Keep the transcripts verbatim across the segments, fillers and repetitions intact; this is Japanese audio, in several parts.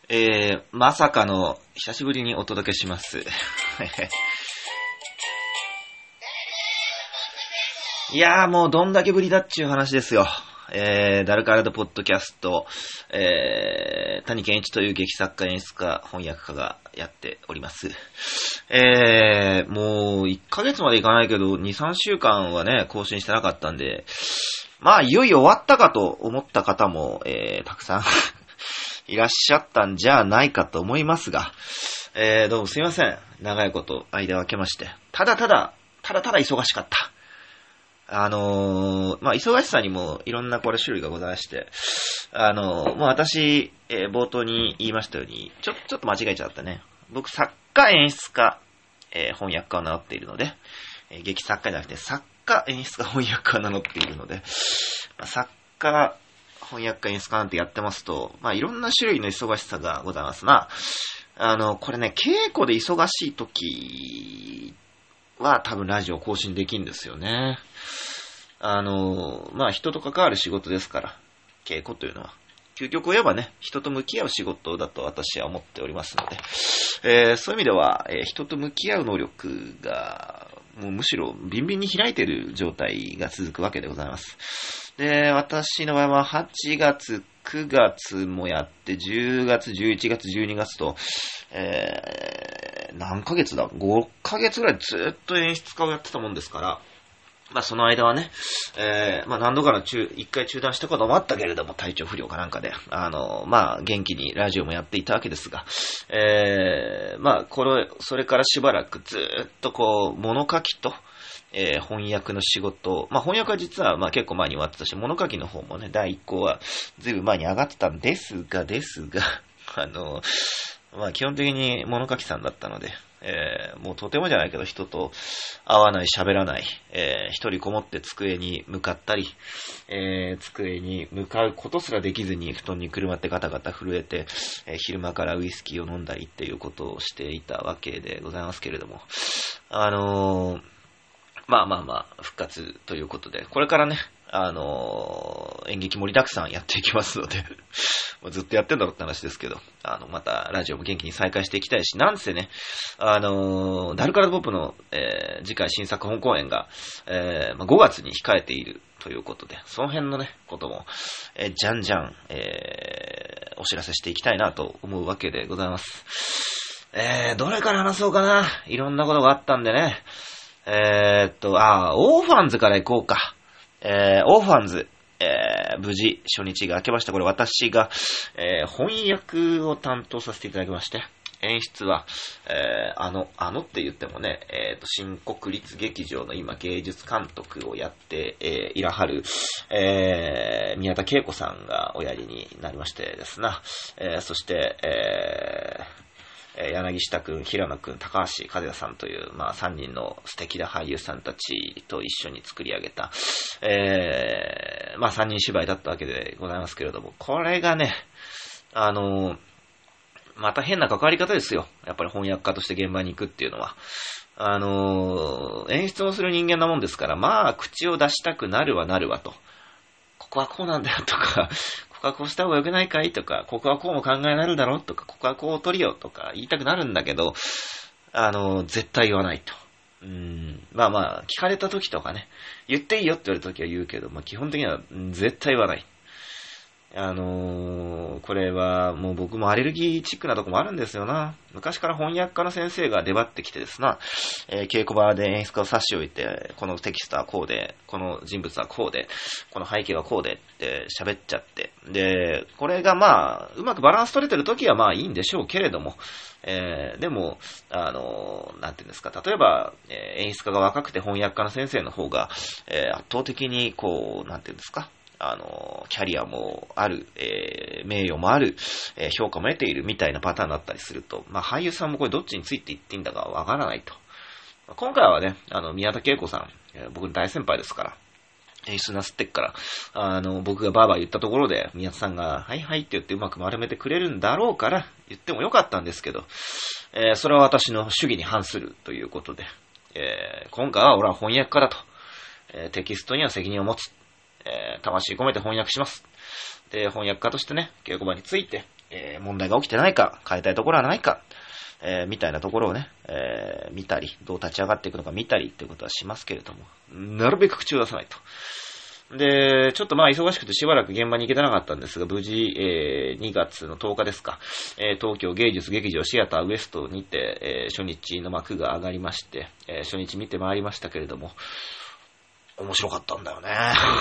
えー、まさかの久しぶりにお届けします。いやーもうどんだけぶりだっちゅう話ですよ。えー、ダルカラドポッドキャスト、えー、谷健一という劇作家演出家翻訳家がやっております。えー、もういっかげつまでいかないけどに、さんしゅうかんはね更新してなかったんで、まあいよいよ終わったかと思った方も、えー、たくさんいらっしゃったんじゃないかと思いますが、えー、どうもすいません。長いこと間を空けまして。ただただ、ただただ忙しかった。あのー、まあ、忙しさにもいろんなこれ種類がございまして、あのー、もう私、えー、冒頭に言いましたように、ちょ、ちょっと間違えちゃったね。僕、作家、演出家、えー、翻訳家を名乗っているので、えー、劇作家じゃなくて、作家、演出家、翻訳家を名乗っているので、まあ、作家、翻訳家演出家なんてやってますと、まあ、いろんな種類の忙しさがございますな。あの、これね、稽古で忙しい時は多分ラジオ更新できるんですよね。あの、まあ、人と関わる仕事ですから、稽古というのは。究極を言えばね、人と向き合う仕事だと私は思っておりますので、えー、そういう意味では、えー、人と向き合う能力が、もうむしろビンビンに開いている状態が続くわけでございます。で、私の場合ははちがつ、くがつもやって、じゅうがつ、じゅういちがつ、じゅうにがつと、えー、何ヶ月だ ?ご ヶ月ぐらいずっと演出家をやってたもんですから、まあその間はね、えー、まあ何度かの中、一回中断したこともあったけれども、体調不良かなんかで、あの、まあ元気にラジオもやっていたわけですが、えー、まあこれ、それからしばらくずっとこう、物書きと、えー、翻訳の仕事、まあ翻訳は実はまあ結構前に終わってたし、物書きの方もね、だいいっこうはずいぶん前に上がってたんですが、ですが、あの、まあ基本的に物書きさんだったので、えー、もうとてもじゃないけど人と会わない、喋らない、えー、一人こもって机に向かったり、えー、机に向かうことすらできずに布団にくるまってガタガタ震えて、えー、昼間からウイスキーを飲んだりっていうことをしていたわけでございますけれども、あのー、まあまあまあ復活ということで、これからね、あのー、演劇盛りだくさんやっていきますのでずっとやってんだろって話ですけど、あの、またラジオも元気に再開していきたいし、なんせね、あのー、ダルカラドポップの、えー、次回新作本公演が、えーまあ、ごがつに控えているということで、その辺のね、ことも、えー、じゃんじゃん、えー、お知らせしていきたいなと思うわけでございます。えー、どれから話そうかな。いろんなことがあったんでね。えーっと、あー、オーファンズから行こうか。えー、オーファンズ。えー、無事初日が明けました。これ私が、えー、翻訳を担当させていただきまして、演出は、えー、あの、あのって言ってもね、えーと、新国立劇場の今芸術監督をやって、えー、いらはる、えー、宮田恵子さんがおやりになりましてですな、えー、そして、えー柳下くん、平野くん、高橋和也さんという、まあ、さんにんの素敵な俳優さんたちと一緒に作り上げた、えー、まあ、さんにん芝居だったわけでございますけれども、これがね、あのー、また変な関わり方ですよ。やっぱり翻訳家として現場に行くっていうのは。あのー、演出をする人間なもんですから、まあ、口を出したくなるわなるわと。ここはこうなんだよとか、ここはこうした方が良くないかいとか、ここはこうも考えられるだろうとか、ここはこう取りよとか言いたくなるんだけど、あの、絶対言わないと。うーん、まあまあ、聞かれた時とかね、言っていいよって言われた時は言うけど、まあ基本的には絶対言わない。あのー、これはもう僕もアレルギーチックなとこもあるんですよな。昔から翻訳家の先生が出張ってきてですな、えー、稽古場で演出家を差し置いて、このテキストはこうで、この人物はこうで、この背景はこうでって喋っちゃって。で、これがまあ、うまくバランス取れてる時はまあいいんでしょうけれども、えー、でも、あのー、なんていうんですか、例えば、えー、演出家が若くて翻訳家の先生の方が、えー、圧倒的にこう、なんていうんですか、あの、キャリアもある、えー、名誉もある、えー、評価も得ているみたいなパターンだったりすると、まあ俳優さんもこれどっちについていっていいんだかわからないと。今回はね、あの、宮田恵子さん、えー、僕の大先輩ですから、演出なすってっから、あの、僕がバーバー言ったところで、宮田さんが、はいはいって言ってうまく丸めてくれるんだろうから、言ってもよかったんですけど、えー、それは私の主義に反するということで、えー、今回は俺は翻訳家だと、えー、テキストには責任を持つ。えー、魂込めて翻訳します。で、翻訳家としてね、稽古場について、 えー、問題が起きてないか、変えたいところはないか、えー、みたいなところをね、えー、見たり、どう立ち上がっていくのか見たりっていうことはしますけれども、なるべく口を出さないと。で、ちょっとまあ忙しくてしばらく現場に行けてなかったんですが、無事、えー、にがつのとおかですか、えー、東京芸術劇場シアターウエストにて、えー、初日の幕が上がりまして、えー、初日見てまいりましたけれども、面白かったんだよね。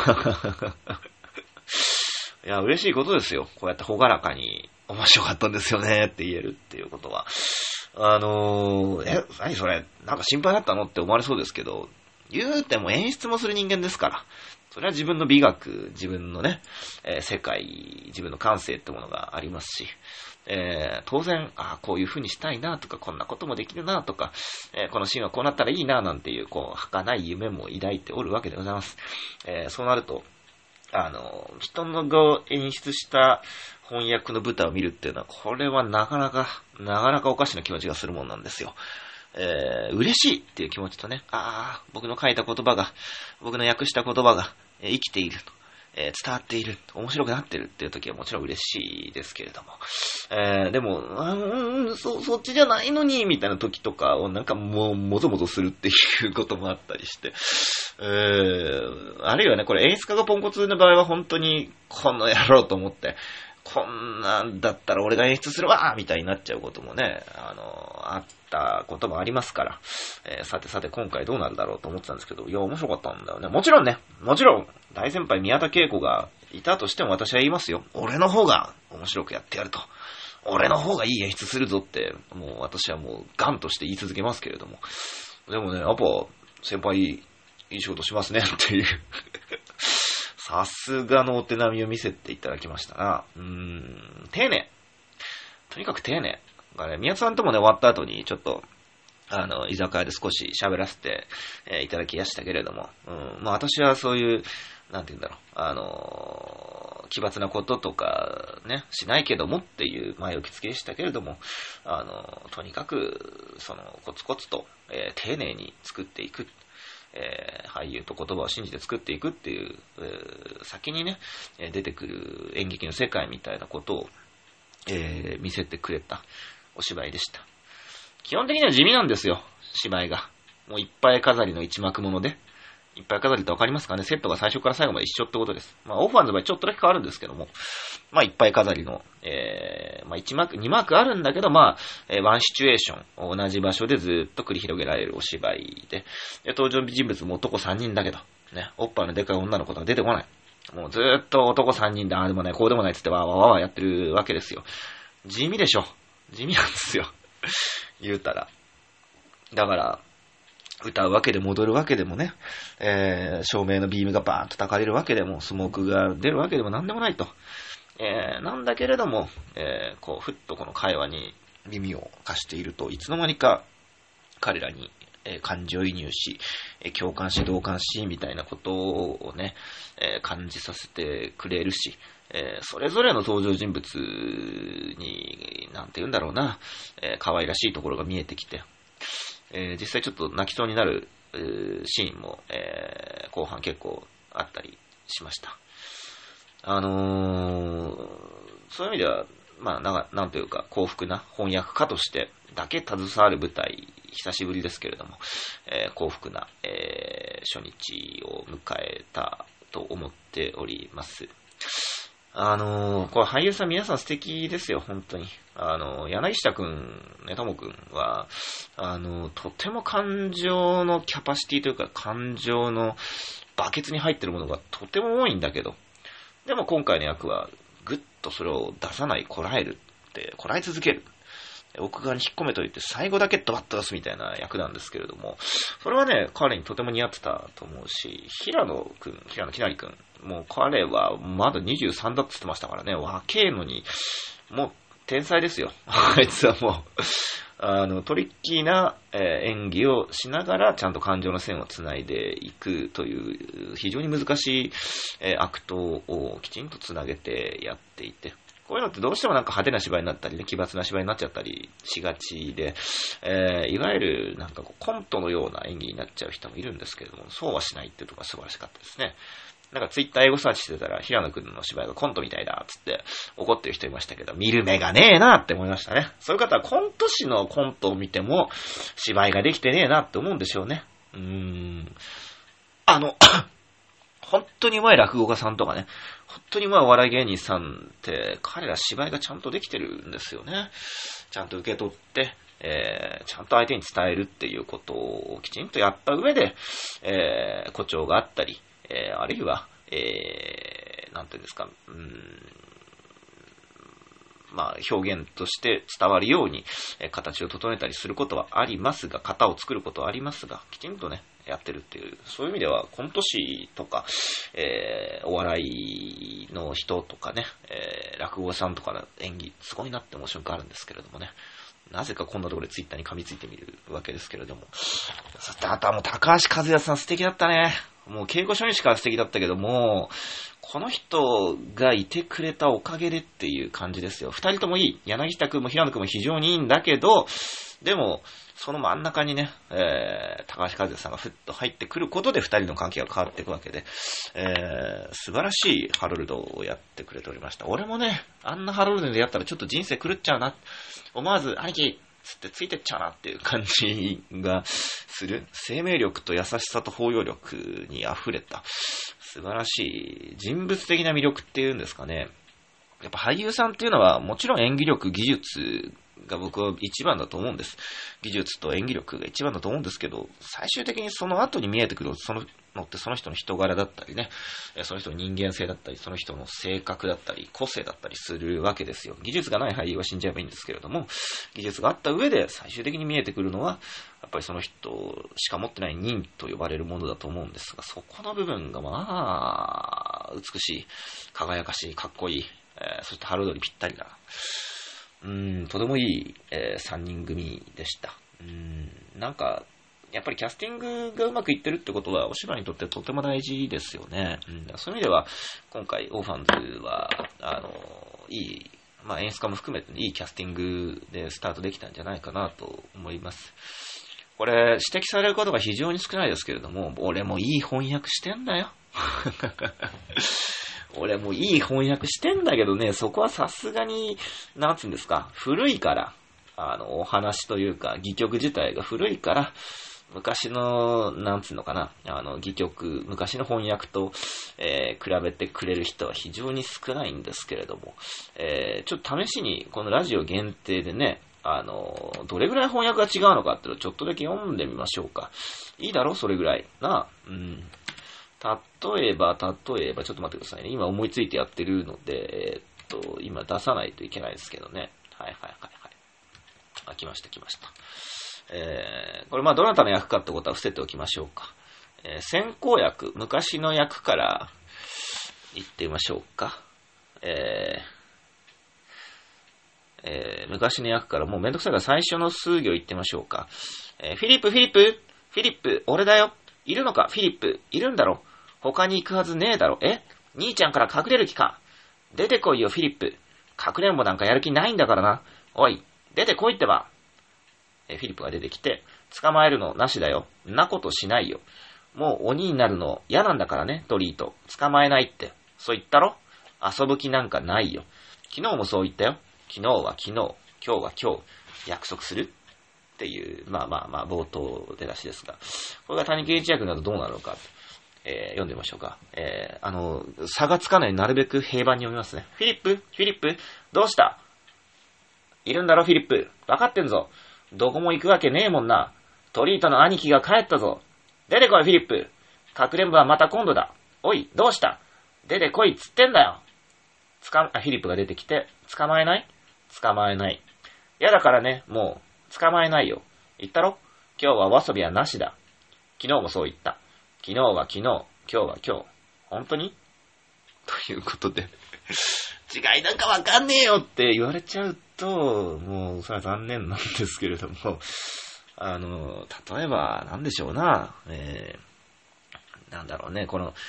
いや、嬉しいことですよ。こうやってほがらかに面白かったんですよねって言えるっていうことは。あのー、え、何それなんか心配だったのって思われそうですけど、言うても演出もする人間ですから。それは自分の美学、自分のね、えー、世界、自分の感性ってものがありますし、えー、当然、あこういう風にしたいなとか、こんなこともできるなとか、えー、このシーンはこうなったらいいななんていう、こう、儚い夢も抱いておるわけでございます。えー、そうなると、あの、人のが演出した翻訳の舞台を見るっていうのは、これはなかなか、なかなかおかしな気持ちがするもんなんですよ。えー、嬉しいっていう気持ちとね、ああ、僕の書いた言葉が、僕の訳した言葉が、えー、生きていると、えー、伝わっている、面白くなってるっていう時はもちろん嬉しいですけれども、えー、でも、あーそ、そっちじゃないのに、みたいな時とかをなんかもう、もぞもぞするっていうこともあったりして、えー、あるいはね、これ演出家がポンコツの場合は本当に、この野郎と思って、こんなんだったら俺が演出するわみたいになっちゃうこともね、あの、あったこともありますから、えー、さてさて今回どうなるだろうと思ってたんですけど、いや、面白かったんだよね。もちろんね、もちろん、大先輩宮田恵子がいたとしても私は言いますよ。俺の方が面白くやってやると。俺の方がいい演出するぞって、もう私はもうガンとして言い続けますけれども。でもね、やっぱ、先輩、いい仕事しますねっていう。さすがのお手並みを見せていただきましたな。うーん、丁寧。とにかく丁寧。ね、宮津さんともね、終わった後にちょっと、あの、居酒屋で少し喋らせて、えー、いただきましたけれども、うん、まあ私はそういう、なんて言うんだろう、あのー、奇抜なこととかね、しないけどもっていう前置き付けでしたけれども、あのー、とにかく、その、コツコツと、えー、丁寧に作っていく。えー、俳優と言葉を信じて作っていくっていう、えー、先にね、出てくる演劇の世界みたいなことを、えー、見せてくれたお芝居でした。基本的には地味なんですよ、芝居が。もういっぱい飾りの一幕もので。いっぱい飾りってわかりますかね？セットが最初から最後まで一緒ってことです。まあ、オファーの場合ちょっとだけ変わるんですけども、まあ、いっぱい飾りの、えー、まあ、いちマーク、にマークあるんだけど、まあ、えー、ワンシチュエーション、同じ場所でずっと繰り広げられるお芝居で、で登場人物も男さんにんだけど、ね、おっぱいのでかい女の子が出てこない。もうずっと男さんにんで、ああでもない、こうでもないっつってわーわーわーわーやってるわけですよ。地味でしょ。地味なんですよ。言うたら。だから、歌うわけでも踊るわけでもね、えー、照明のビームがバーンと焚かれるわけでも、スモークが出るわけでもなんでもないと。えー、なんだけれども、えー、こう、ふっとこの会話に耳を貸していると、いつの間にか彼らに、えー、感情移入し、えー、共感し、同感し、みたいなことをね、えー、感じさせてくれるし、えー、それぞれの登場人物に、なんて言うんだろうな、えー、可愛らしいところが見えてきて、えー、実際ちょっと泣きそうになる、えー、シーンも、えー、後半結構あったりしました。あのー、そういう意味では、まあ、な、なんというか幸福な翻訳家としてだけ携わる舞台、久しぶりですけれども、えー、幸福な、えー、初日を迎えたと思っております。あのー、これ俳優さん皆さん素敵ですよ、本当に。あのー、柳下くん、ね、ともくんは、あのー、とても感情のキャパシティというか、感情のバケツに入ってるものがとても多いんだけど、でも今回の役は、ぐっとそれを出さない、こらえるって、こらえ続ける。奥側に引っ込めといて、最後だけドバッと出すみたいな役なんですけれども、それはね、彼にとても似合ってたと思うし、平野くん、平野きなりくん、もう彼はまだにじゅうさんだって言ってましたからね、若えのに、もう天才ですよ。あいつはもう、あの、トリッキーな、えー、演技をしながら、ちゃんと感情の線をつないでいくという、非常に難しい、えー、アクトをきちんとつなげてやっていて、こういうのってどうしてもなんか派手な芝居になったりね、奇抜な芝居になっちゃったりしがちで、えー、いわゆるなんかこうコントのような演技になっちゃう人もいるんですけれども、そうはしないっていうところが素晴らしかったですね。 なんかツイッター英語サーチしてたら、平野くんの芝居がコントみたいだ、つって怒ってる人いましたけど、見る目がねえなって思いましたね。そういう方はコント師のコントを見ても、芝居ができてねえなって思うんでしょうね。うーん。あの、本当に上手い落語家さんとかね、本当に上手いお笑い芸人さんって、彼ら芝居がちゃんとできてるんですよね。ちゃんと受け取って、えー、ちゃんと相手に伝えるっていうことをきちんとやった上で、えー、誇張があったり、えー、あるいは、えー、なんていうんですか、うーん、まあ、表現として伝わるように、えー、形を整えたりすることはありますが、型を作ることはありますが、きちんとね、やってるっていう、そういう意味ではコント師とか、えー、お笑いの人とかね、えー、落語さんとかの演技、すごいなって思う瞬間あるんですけれどもね。なぜかこんなところでツイッターに噛みついてみるわけですけれども。そしてあとはもう高橋和也さん素敵だったね。もう稽古初日から素敵だったけども、この人がいてくれたおかげでっていう感じですよ。二人ともいい。柳田くんも平野くんも非常にいいんだけど、でも、その真ん中にね、えー、高橋和也さんがふっと入ってくることで二人の関係が変わっていくわけで、えー、素晴らしいハロルドをやってくれておりました。俺もね、あんなハロルドでやったらちょっと人生狂っちゃうな。思わず、兄貴つってついてっちゃうなっていう感じがする。生命力と優しさと包容力に溢れた素晴らしい人物的な魅力っていうんですかね。やっぱ俳優さんっていうのはもちろん演技力、技術が僕は一番だと思うんです。技術と演技力が一番だと思うんですけど、最終的にその後に見えてくるそののってその人の人柄だったりね、その人の人間性だったり、その人の性格だったり、個性だったりするわけですよ。技術がない俳優は死んじゃえばいいんですけれども、技術があった上で最終的に見えてくるのは、やっぱりその人しか持ってない忍と呼ばれるものだと思うんですが、そこの部分がまあ、美しい、輝かしい、かっこいい、えー、そしてハロルドにぴったりな、うーん、とてもいい、えー、さんにん組でした。うーん、なんか、やっぱりキャスティングがうまくいってるってことはお芝居にとってとても大事ですよね。うん、そういう意味では今回オーファンズはあのいい、まあ、演出家も含めていいキャスティングでスタートできたんじゃないかなと思います。これ指摘されることが非常に少ないですけれども、俺もいい翻訳してんだよ。俺もいい翻訳してんだけどね、そこはさすがになんつうんですか、古いからあのお話というか戯曲自体が古いから。昔の、なんつうのかな、あの、戯曲、昔の翻訳と、えー、比べてくれる人は非常に少ないんですけれども、えー、ちょっと試しに、このラジオ限定でね、あの、どれぐらい翻訳が違うのかっていうのをちょっとだけ読んでみましょうか。いいだろそれぐらい。なあ、うん。例えば、例えば、ちょっと待ってくださいね。今思いついてやってるので、えー、っと、今出さないといけないですけどね。はいはいはいはい。あ、来ました来ました。えー、これまあどなたの役かってことは伏せておきましょうか。えー、先行役、昔の役から言ってみましょうか。えーえー、昔の役からもうめんどくさいから最初の数行言ってみましょうか。えー、フィリップ、フィリップ、フィリップ、俺だよ。いるのか、フィリップ、いるんだろ。他に行くはずねえだろ。え兄ちゃんから隠れる気か。出てこいよ、フィリップ。かくれんぼなんかやる気ないんだからな。おい、出てこいってば。フィリップが出てきて、捕まえるのなしだよ。んなことしないよ。もう鬼になるの嫌なんだからね、トリート。捕まえないって。そう言ったろ？遊ぶ気なんかないよ。昨日もそう言ったよ。昨日は昨日、今日は今日、約束するっていう、まあまあまあ、冒頭出だしですが。これが谷健一役などどうなるのか、えー、読んでみましょうか。えー、あの、差がつかないなるべく平板に読みますね。フィリップ？フィリップ？どうした？いるんだろ、フィリップ。わかってんぞ。どこも行くわけねえもんな。トリートの兄貴が帰ったぞ。出てこい、フィリップ。かくれんぼはまた今度だ。おい、どうした？出てこいっつってんだよ。つか、あ、フィリップが出てきて、捕まえない？捕まえない。やだからね、もう、捕まえないよ。言ったろ？今日はわさびはなしだ。昨日もそう言った。昨日は昨日、今日は今日。本当に？ということで。違いなんかわかんねえよって言われちゃうと、もう、それは残念なんですけれども、あの、例えば、なんでしょうな、えー、なんだろうね、この、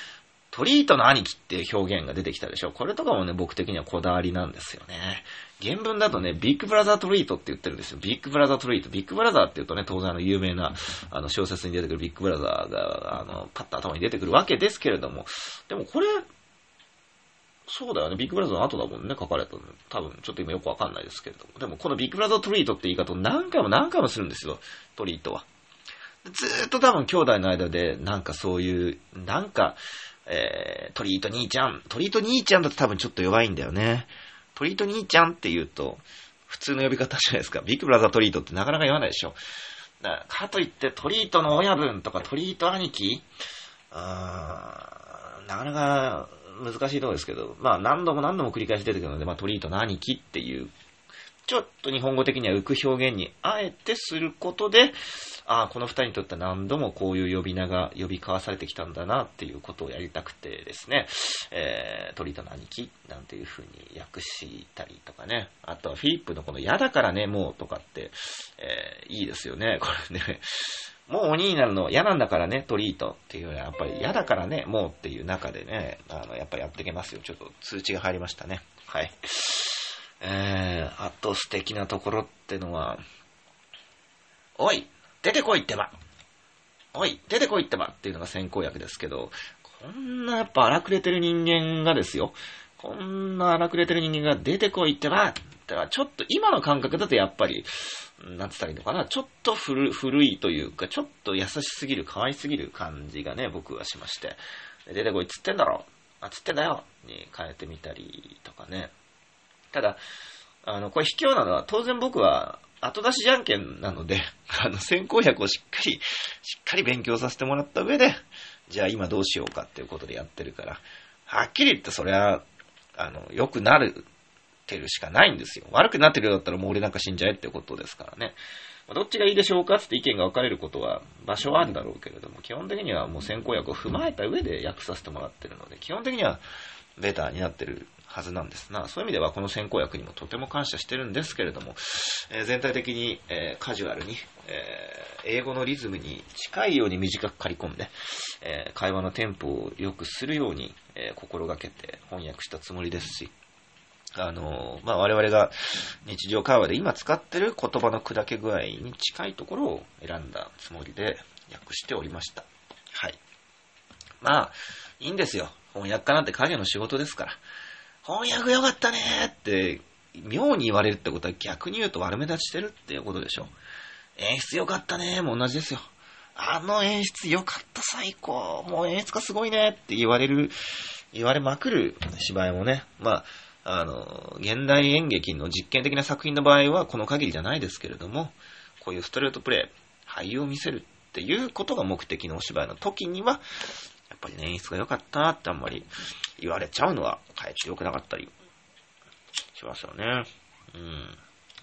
トリートの兄貴っていう表現が出てきたでしょ。これとかもね、僕的にはこだわりなんですよね。原文だとね、ビッグブラザートリートって言ってるんですよ。ビッグブラザートリート。ビッグブラザーって言うとね、当然あの有名なあの小説に出てくるビッグブラザーが、あの、パッと頭に出てくるわけですけれども、でもこれ、そうだよね。ビッグブラザーの後だもんね、書かれたの。多分、ちょっと今よくわかんないですけれども。でも、このビッグブラザートリートって言い方を何回も何回もするんですよ。トリートは。ずーっと多分兄弟の間で、なんかそういう、なんか、えー、トリート兄ちゃん。トリート兄ちゃんだと多分ちょっと弱いんだよね。トリート兄ちゃんって言うと、普通の呼び方じゃないですか。ビッグブラザートリートってなかなか言わないでしょ。だからかといって、トリートの親分とかトリート兄貴、あー、なかなか難しいところですけど、まあ何度も何度も繰り返し出てくるので、まあトリートの兄貴っていう、ちょっと日本語的には浮く表現にあえてすることで、ああ、この二人にとっては何度もこういう呼び名が呼び交わされてきたんだなっていうことをやりたくてですね、えー、トリートの兄貴なんていう風に訳したりとかね、あとはフィリップのこの嫌だからね、もうとかって、えー、いいですよね、これね。もう鬼になるの嫌なんだからね、トリートっていうのはやっぱり嫌だからね、もうっていう中でね、あの、やっぱりやっていけますよ。ちょっと通知が入りましたね。はい。えー、あと素敵なところってのは、おい、出てこいってばおい、出てこいってばっていうのが先行訳ですけど、こんなやっぱ荒くれてる人間がですよ、こんな荒くれてる人間が出てこいってばっては、ちょっと今の感覚だとやっぱり、なんつったらいいのかな、ちょっと古、古いというか、ちょっと優しすぎる、可愛すぎる感じがね、僕はしまして、出てこいっつってんだろ、あ、つってんだよに変えてみたりとかね。ただ、あの、これ卑怯なのは、当然僕は後出しじゃんけんなので、あの、先行訳をしっかり、しっかり勉強させてもらった上で、じゃあ今どうしようかっていうことでやってるから、はっきり言ってそれは、あの、良くなるてるしかないんですよ。悪くなってるようだったらもう俺なんか死んじゃえってことですからね。どっちがいいでしょうかって意見が分かれることは場所はあるだろうけれども、基本的にはもう先行訳を踏まえた上で訳させてもらってるので、基本的にはベターになってるはずなんですな。そういう意味ではこの先行訳にもとても感謝してるんですけれども、えー、全体的に、えー、カジュアルに、えー、英語のリズムに近いように短く刈り込んで、えー、会話のテンポを良くするように、えー、心がけて翻訳したつもりですし、あのー、まあ、我々が日常会話で今使ってる言葉の砕け具合に近いところを選んだつもりで訳しておりました。はい。まあ、いいんですよ。翻訳家なんて影の仕事ですから。翻訳良かったねーって、妙に言われるってことは逆に言うと悪目立ちしてるっていうことでしょ。演出良かったねーも同じですよ。あの演出良かった最高。もう演出がすごいねって言われる、言われまくる芝居もね、まあ、あの、現代演劇の実験的な作品の場合はこの限りじゃないですけれども、こういうストレートプレイ、俳優を見せるっていうことが目的のお芝居の時には、やっぱりね、演出が良かったってあんまり言われちゃうのは、かえって良くなかったりしますよね。うん。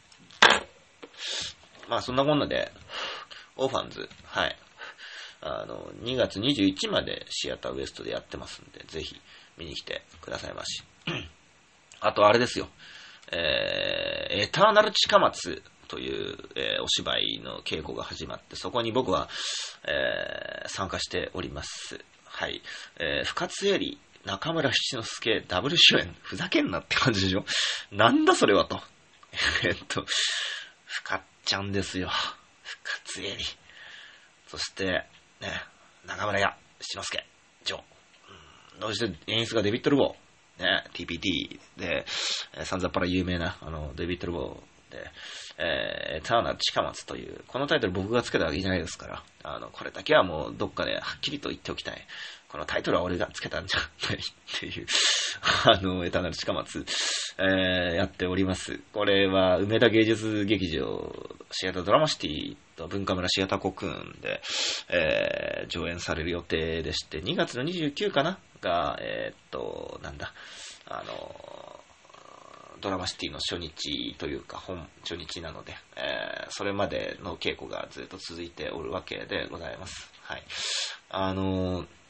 まあそんなこんなで、オーファンズ、はい。あの、にがつにじゅういちまでシアターウエストでやってますんで、ぜひ見に来てくださいまし。あとあれですよ。えー、エターナル近松という、えー、お芝居の稽古が始まって、そこに僕は、えー、参加しております。はい。えー、深津絵里、中村七之助、ダブル主演。ふざけんなって感じでしょ。なんだそれはと。えっと、深っちゃんですよ。深津絵里。そして、ね、中村屋、七之助、ジョー。そして演出がデビッド・ルボー。ね、ティーピーティー で、えー、さんざっぱら有名な、あの、デビッド・ルボーで、えー、エターナル近松という、このタイトル僕がつけたわけじゃないですから、あの、これだけはもうどっかではっきりと言っておきたい。このタイトルは俺がつけたんじゃないっていう、あの、エターナル近松、えー、やっております。これは、梅田芸術劇場、シアタードラマシティと文化村シアターコクーンで、えー、上演される予定でして、にがつのにじゅうくにちかなが、えー、っと、なんだ、あの、ドラマシティの初日というか本初日なので、えー、それまでの稽古がずっと続いておるわけでございます。はい。あのー、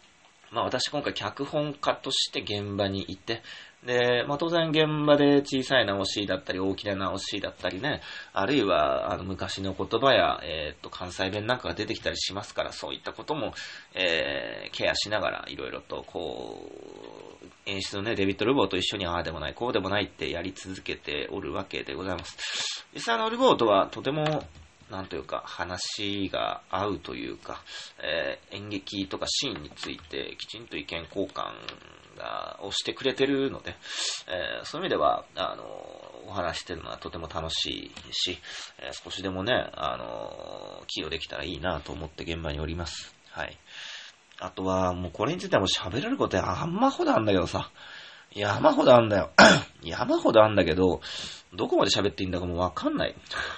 まあ私今回脚本家として現場にいて、で、まあ当然現場で小さい直しだったり大きな直しだったりね、あるいはあの昔の言葉や、えっと関西弁なんかが出てきたりしますから、そういったことも、えー、ケアしながらいろいろとこう、演出のね、デビッド・ルボーと一緒にああでもない、こうでもないってやり続けておるわけでございます。実際あのルボーとはとてもなんというか話が合うというか、えー、演劇とかシーンについてきちんと意見交換がをしてくれてるので、えー、そういう意味ではあのお話してるのはとても楽しいし、えー、少しでもねあの寄与できたらいいなと思って現場におります。はい。あとはもうこれについてはもう喋れることあんまほどあんだけどさ、山ほどあんだよ。山ほどあんだけど、どこまで喋っていいんだかもうわかんない。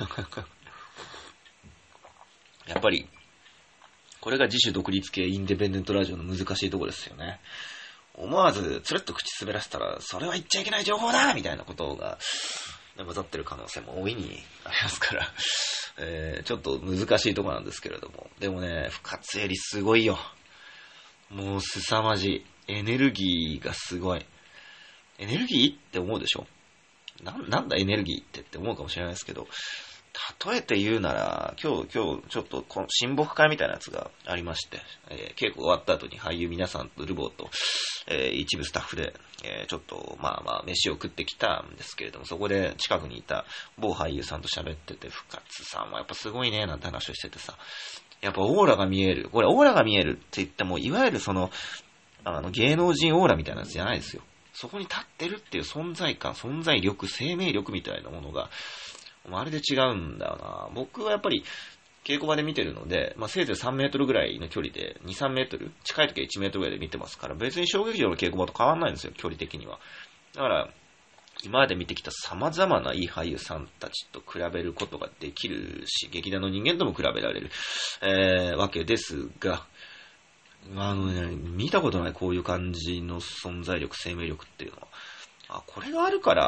やっぱり、これが自主独立系インディペンデントラジオの難しいところですよね。思わずつるっと口滑らせたら、それは言っちゃいけない情報だみたいなことが混ざってる可能性も大いにありますから、えー、ちょっと難しいところなんですけれども。でもね、深津絵里すごいよ。もう凄まじい。エネルギーがすごい。エネルギーって思うでしょ？な、なんだエネルギーってって思うかもしれないですけど、例えて言うなら、今日、今日、ちょっと、この親睦会みたいなやつがありまして、えー、稽古終わった後に俳優皆さんとルボーと、えー、一部スタッフで、えー、ちょっと、まあまあ、飯を食ってきたんですけれども、そこで近くにいた某俳優さんと喋ってて、深津さんはやっぱすごいね、なんて話をしててさ、やっぱオーラが見える。これ、オーラが見えるって言っても、いわゆるその、あの、芸能人オーラみたいなやつじゃないですよ。そこに立ってるっていう存在感、存在力、生命力みたいなものが、あれで違うんだよな。僕はやっぱり稽古場で見てるので、まあ、せいぜいさんメートルぐらいの距離で、に、さんメートル、近い時はいちメートルぐらいで見てますから、別に小劇場の稽古場と変わんないんですよ、距離的には。だから、今まで見てきた様々ないい俳優さんたちと比べることができるし、劇団の人間とも比べられる、えー、わけですが、あのね、見たことないこういう感じの存在力、生命力っていうのは、あ、これがあるから、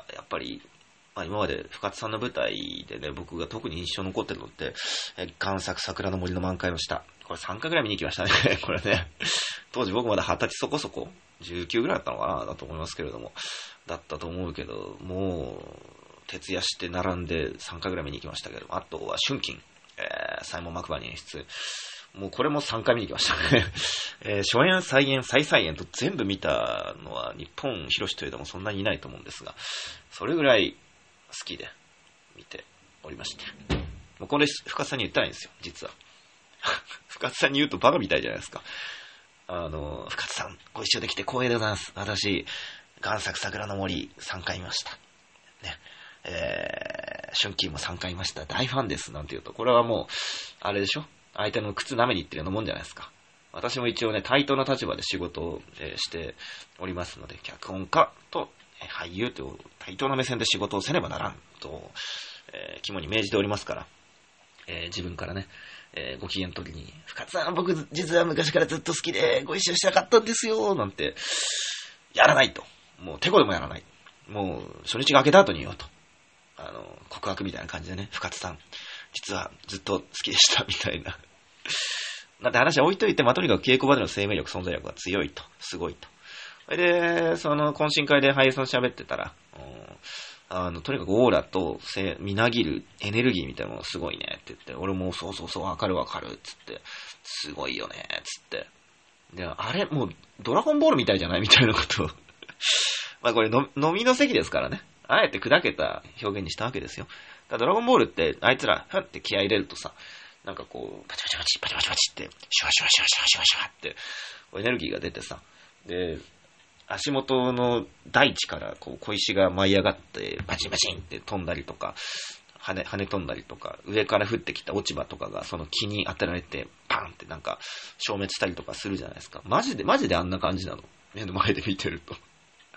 やっぱり、まあ、今まで深津さんの舞台でね、僕が特に印象に残ってるのって、え贋作桜の森の満開の下。これさんかいぐらい見に行きましたね。これね。当時僕まだはたちそこそこ、じゅうきゅうぐらいだったのかな、だと思いますけれども。だったと思うけど、もう、徹夜して並んでさんかいぐらい見に行きましたけど、あとは春金、えー、サイモン・マクバニ演出。もうこれもさんかい見に行きましたね。えー、初演、再演、再再演と全部見たのは日本広しというのもそんなにいないと思うんですが、それぐらい好きで見ておりまして。もうこれ深津さんに言ったらいいんですよ、実は。深津さんに言うとバカみたいじゃないですか。あの、深津さんご一緒できて光栄でございます。私、贋作桜の森さんかい見ました。ね。えー、春季もさんかい見ました。大ファンです。なんて言うと、これはもう、あれでしょ？相手の靴舐めに行ってるようなもんじゃないですか。私も一応ね、対等な立場で仕事を、えー、しておりますので、脚本家と、えー、俳優という対等な目線で仕事をせねばならんと、えー、肝に銘じておりますから、えー、自分からね、えー、ご機嫌の時に、深津さん、僕実は昔からずっと好きでご一緒したかったんですよ、なんて、やらないと。もう手こでもやらない。もう初日が明けた後に言おうと。あの、告白みたいな感じでね、深津さん、実はずっと好きでした、みたいな。なんて話は置いといて、まあ、とにかく稽古場での生命力、存在力が強いと。すごいと。それで、その懇親会で俳優さんと喋ってたら、あの、とにかくオーラとみなぎるエネルギーみたいなものがすごいねって言って、俺もそうそうそうわかるわかるっつって、すごいよねっつって。で、あれもうドラゴンボールみたいじゃないみたいなことを。まあこれの飲みの席ですからね。あえて砕けた表現にしたわけですよ。だドラゴンボールってあいつら、ふんって気合い入れるとさ、なんかこう、パチパチパチ、パチパチパチって、シュワシュワシュワシュワシュワシュワって、エネルギーが出てさ、で、足元の大地からこう小石が舞い上がって、バチンバチンって飛んだりとか、跳ね、跳ね飛んだりとか、上から降ってきた落ち葉とかがその木に当てられて、パンってなんか消滅したりとかするじゃないですか。マジで、マジであんな感じなの。目の前で見てると。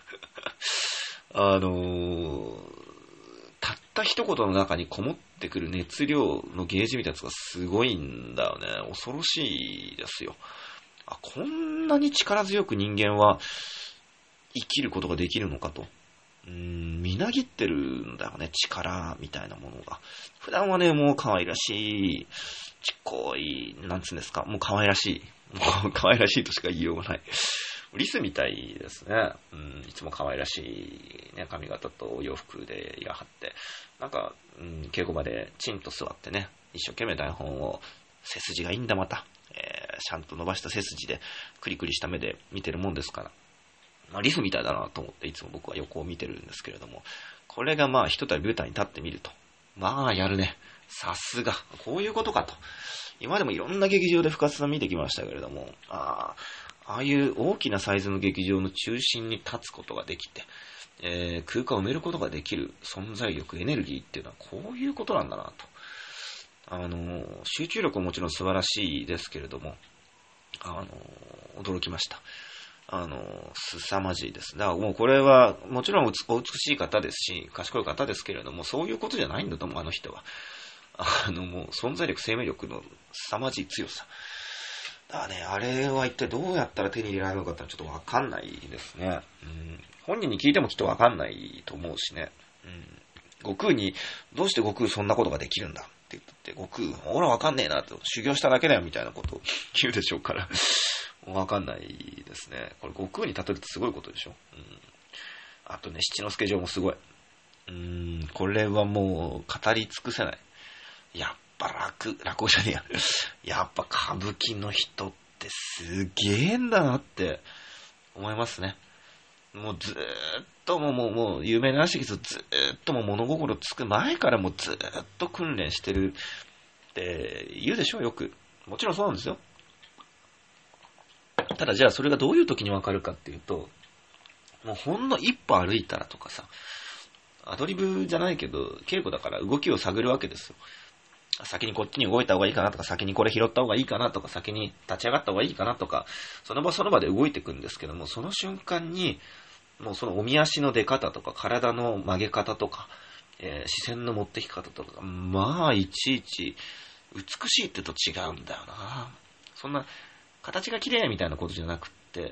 あのー、たった一言の中にこもってくる熱量のゲージみたいなやつがすごいんだよね。恐ろしいですよ。あ、こんなに力強く人間は生きることができるのかと。うーん、みなぎってるんだよね、力みたいなものが。普段はね、もう可愛らしい、ちっこい、なんつうんですか、もう可愛らしい。 もう可愛らしいとしか言いようがない。リスみたいですね。うん、いつも可愛らしい、ね、髪型とお洋服でいらはって、なんか、うん、稽古場でチンと座ってね、一生懸命台本を、背筋がいいんだまた、えー、ちゃんと伸ばした背筋で、クリクリした目で見てるもんですから、まあ、リスみたいだなと思っていつも僕は横を見てるんですけれども、これがまあ一たび舞台に立ってみると、まあやるね。さすが。こういうことかと。今でもいろんな劇場で深津さん見てきましたけれども、ああ、ああいう大きなサイズの劇場の中心に立つことができて、えー、空間を埋めることができる存在力、エネルギーっていうのはこういうことなんだなと。あの、集中力ももちろん素晴らしいですけれども、あの、驚きました。あの、凄まじいです。だからもうこれは、もちろんお美しい方ですし、賢い方ですけれども、そういうことじゃないんだと思う、あの人は。あの、もう存在力、生命力の凄まじい強さ。だからね、あれは一体どうやったら手に入れられるのかってちょっとわかんないですね。うん、本人に聞いてもきっとわかんないと思うしね。うん、悟空に、どうして悟空そんなことができるんだって言って、悟空、ほらわかんねえなと、修行しただけだよみたいなことを言うでしょうから。わかんないですね。これ悟空に例えるとすごいことでしょ。うん、あとね、七之助城もすごい。うーん、これはもう語り尽くせない。やっぱ楽、落語じゃねえや。やっぱ歌舞伎の人ってすげえんだなって思いますね。もうずーっともう、もう、もう有名ならしいけど、ずーっともう物心つく前からもうずーっと訓練してるって言うでしょ、よく。もちろんそうなんですよ。ただじゃあそれがどういう時にわかるかっていうと、もうほんの一歩歩いたらとかさ、アドリブじゃないけど、稽古だから動きを探るわけですよ。先にこっちに動いた方がいいかなとか、先にこれ拾った方がいいかなとか、先に立ち上がった方がいいかなとか、その場その場で動いていくんですけども、その瞬間に、もうそのおみ足の出方とか、体の曲げ方とか、えー、視線の持ってき方とか、まあ、いちいち、美しいって言うと違うんだよな。そんな、形が綺麗みたいなことじゃなくって、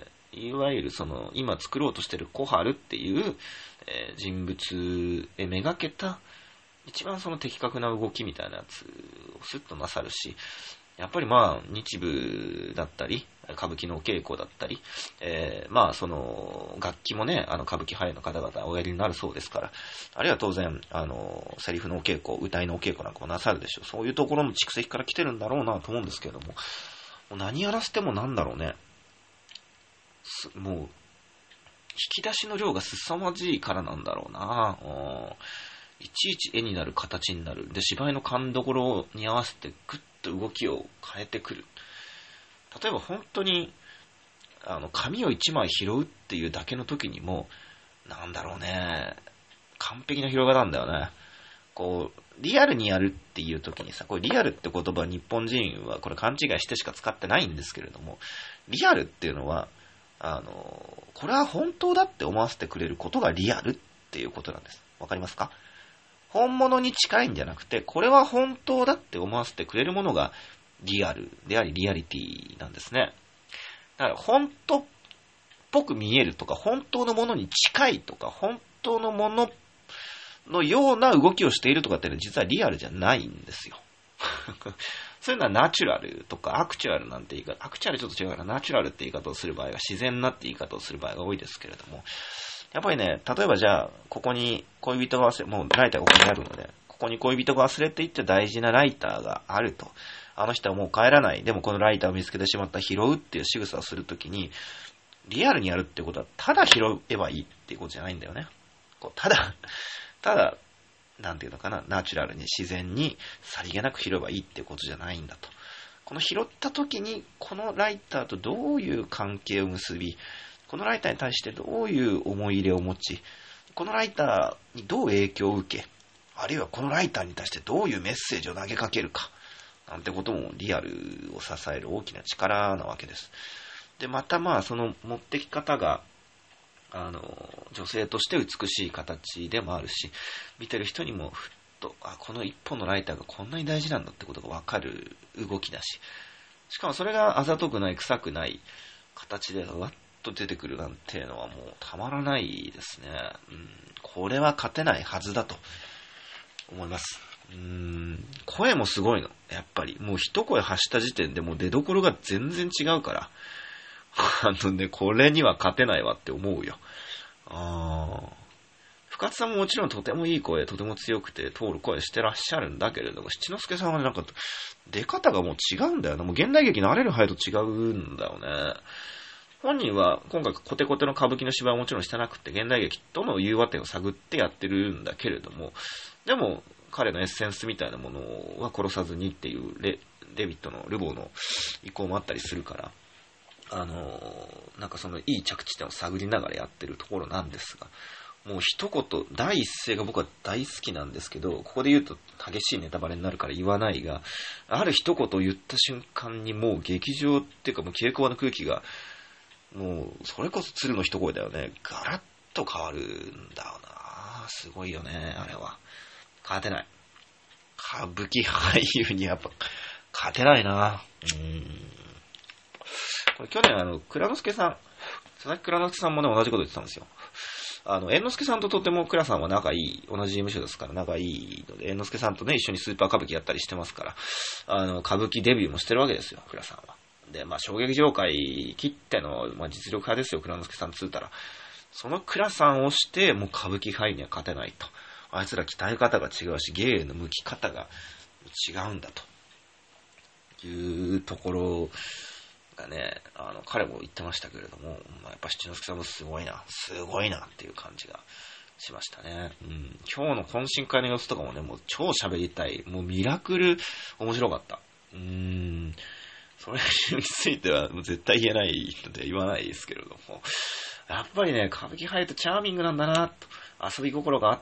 いわゆるその今作ろうとしている小春っていう、えー、人物でめがけた一番その的確な動きみたいなやつをスッとなさるし、やっぱりまあ日舞だったり歌舞伎のお稽古だったり、えー、まあその楽器もね、あの歌舞伎俳優の方々おやりになるそうですから、あるいは当然あのセリフのお稽古、歌いのお稽古なんかもなさるでしょう。そういうところの蓄積から来てるんだろうなと思うんですけれども、もう何やらせてもなんだろうね、もう引き出しの量が凄まじいからなんだろうな。いちいち絵になる形になる。で、芝居の勘どころに合わせてグッと動きを変えてくる。例えば本当にあの紙をいちまい拾うっていうだけの時にも、なんだろうね、完璧な広がなんだよね。こうリアルにやるっていう時にさ、これリアルって言葉日本人はこれ勘違いしてしか使ってないんですけれども、リアルっていうのはあのこれは本当だって思わせてくれることがリアルっていうことなんです。わかりますか？本物に近いんじゃなくて、これは本当だって思わせてくれるものがリアルでありリアリティなんですね。だから本当っぽく見えるとか、本当のものに近いとか、本当のもののような動きをしているとかっていうのは実はリアルじゃないんですよ。そういうのはナチュラルとかアクチュアルなんて言い方、アクチュアルちょっと違うから、ナチュラルって言い方をする場合は自然なって言い方をする場合が多いですけれども、やっぱりね、例えばじゃあここに恋人が忘れ、もうライターがここにあるので、ここに恋人が忘れていって大事なライターがあると、あの人はもう帰らない、でもこのライターを見つけてしまった拾うっていう仕草をするときに、リアルにやるってことはただ拾えばいいっていうことじゃないんだよね。こうただただなんていうのかな、ナチュラルに自然にさりげなく拾えばいいっていうことじゃないんだと。この拾った時にこのライターとどういう関係を結び、このライターに対してどういう思い入れを持ち、このライターにどう影響を受け、あるいはこのライターに対してどういうメッセージを投げかけるかなんてこともリアルを支える大きな力なわけです。でまたまあその持ってき方があの女性として美しい形でもあるし、見てる人にもふっと、あ、この一本のライターがこんなに大事なんだってことが分かる動きだし、しかもそれがあざとくない臭くない形でわっと出てくるなんていうのはもうたまらないですね。うん、これは勝てないはずだと思います。 うーん、声もすごいの。やっぱり。もう一声発した時点でもう出所が全然違うから。あのね、これには勝てないわって思うよ。あー。深津さんももちろんとてもいい声、とても強くて通る声してらっしゃるんだけれども、七之助さんはね、なんか、出方がもう違うんだよな。もう現代劇慣れる範囲と違うんだよね。本人は今回コテコテの歌舞伎の芝居はもちろんしてなくて、現代劇との融和点を探ってやってるんだけれども、でも彼のエッセンスみたいなものは殺さずにっていうレ、デビッドのルボーの意向もあったりするから、あのー、なんかそのいい着地点を探りながらやってるところなんですが、もう一言、第一声が僕は大好きなんですけど、ここで言うと激しいネタバレになるから言わないが、ある一言を言った瞬間にもう劇場っていうかもう稽古場の空気が、もうそれこそ鶴の一声だよね。ガラッと変わるんだよな。すごいよね、あれは。勝てない。歌舞伎俳優にやっぱ勝てないな。うーん。これ去年あの、蔵之介さん、佐々木蔵之介さんもね、同じこと言ってたんですよ。あの、猿之助さんととても倉さんは仲いい、同じ事務所ですから仲いいので、猿之助さんとね、一緒にスーパー歌舞伎やったりしてますから、あの、歌舞伎デビューもしてるわけですよ、倉さんは。で、まあ、小劇場界切っての、まあ、実力派ですよ、倉之助さんつうたら。その倉さんをして、もう歌舞伎俳優には勝てないと。あいつら鍛え方が違うし、芸への向き方が違うんだと。いうところ、がね、あの、彼も言ってましたけれども、まあ、やっぱ七之助さんもすごいな、すごいなっていう感じがしましたね。うん、今日の懇親会の様子とかもね、もう超喋りたい。もうミラクル面白かった。うーん、それについてはもう絶対言えないので言わないですけれども、やっぱりね、歌舞伎俳優とチャーミングなんだな、と遊び心があって、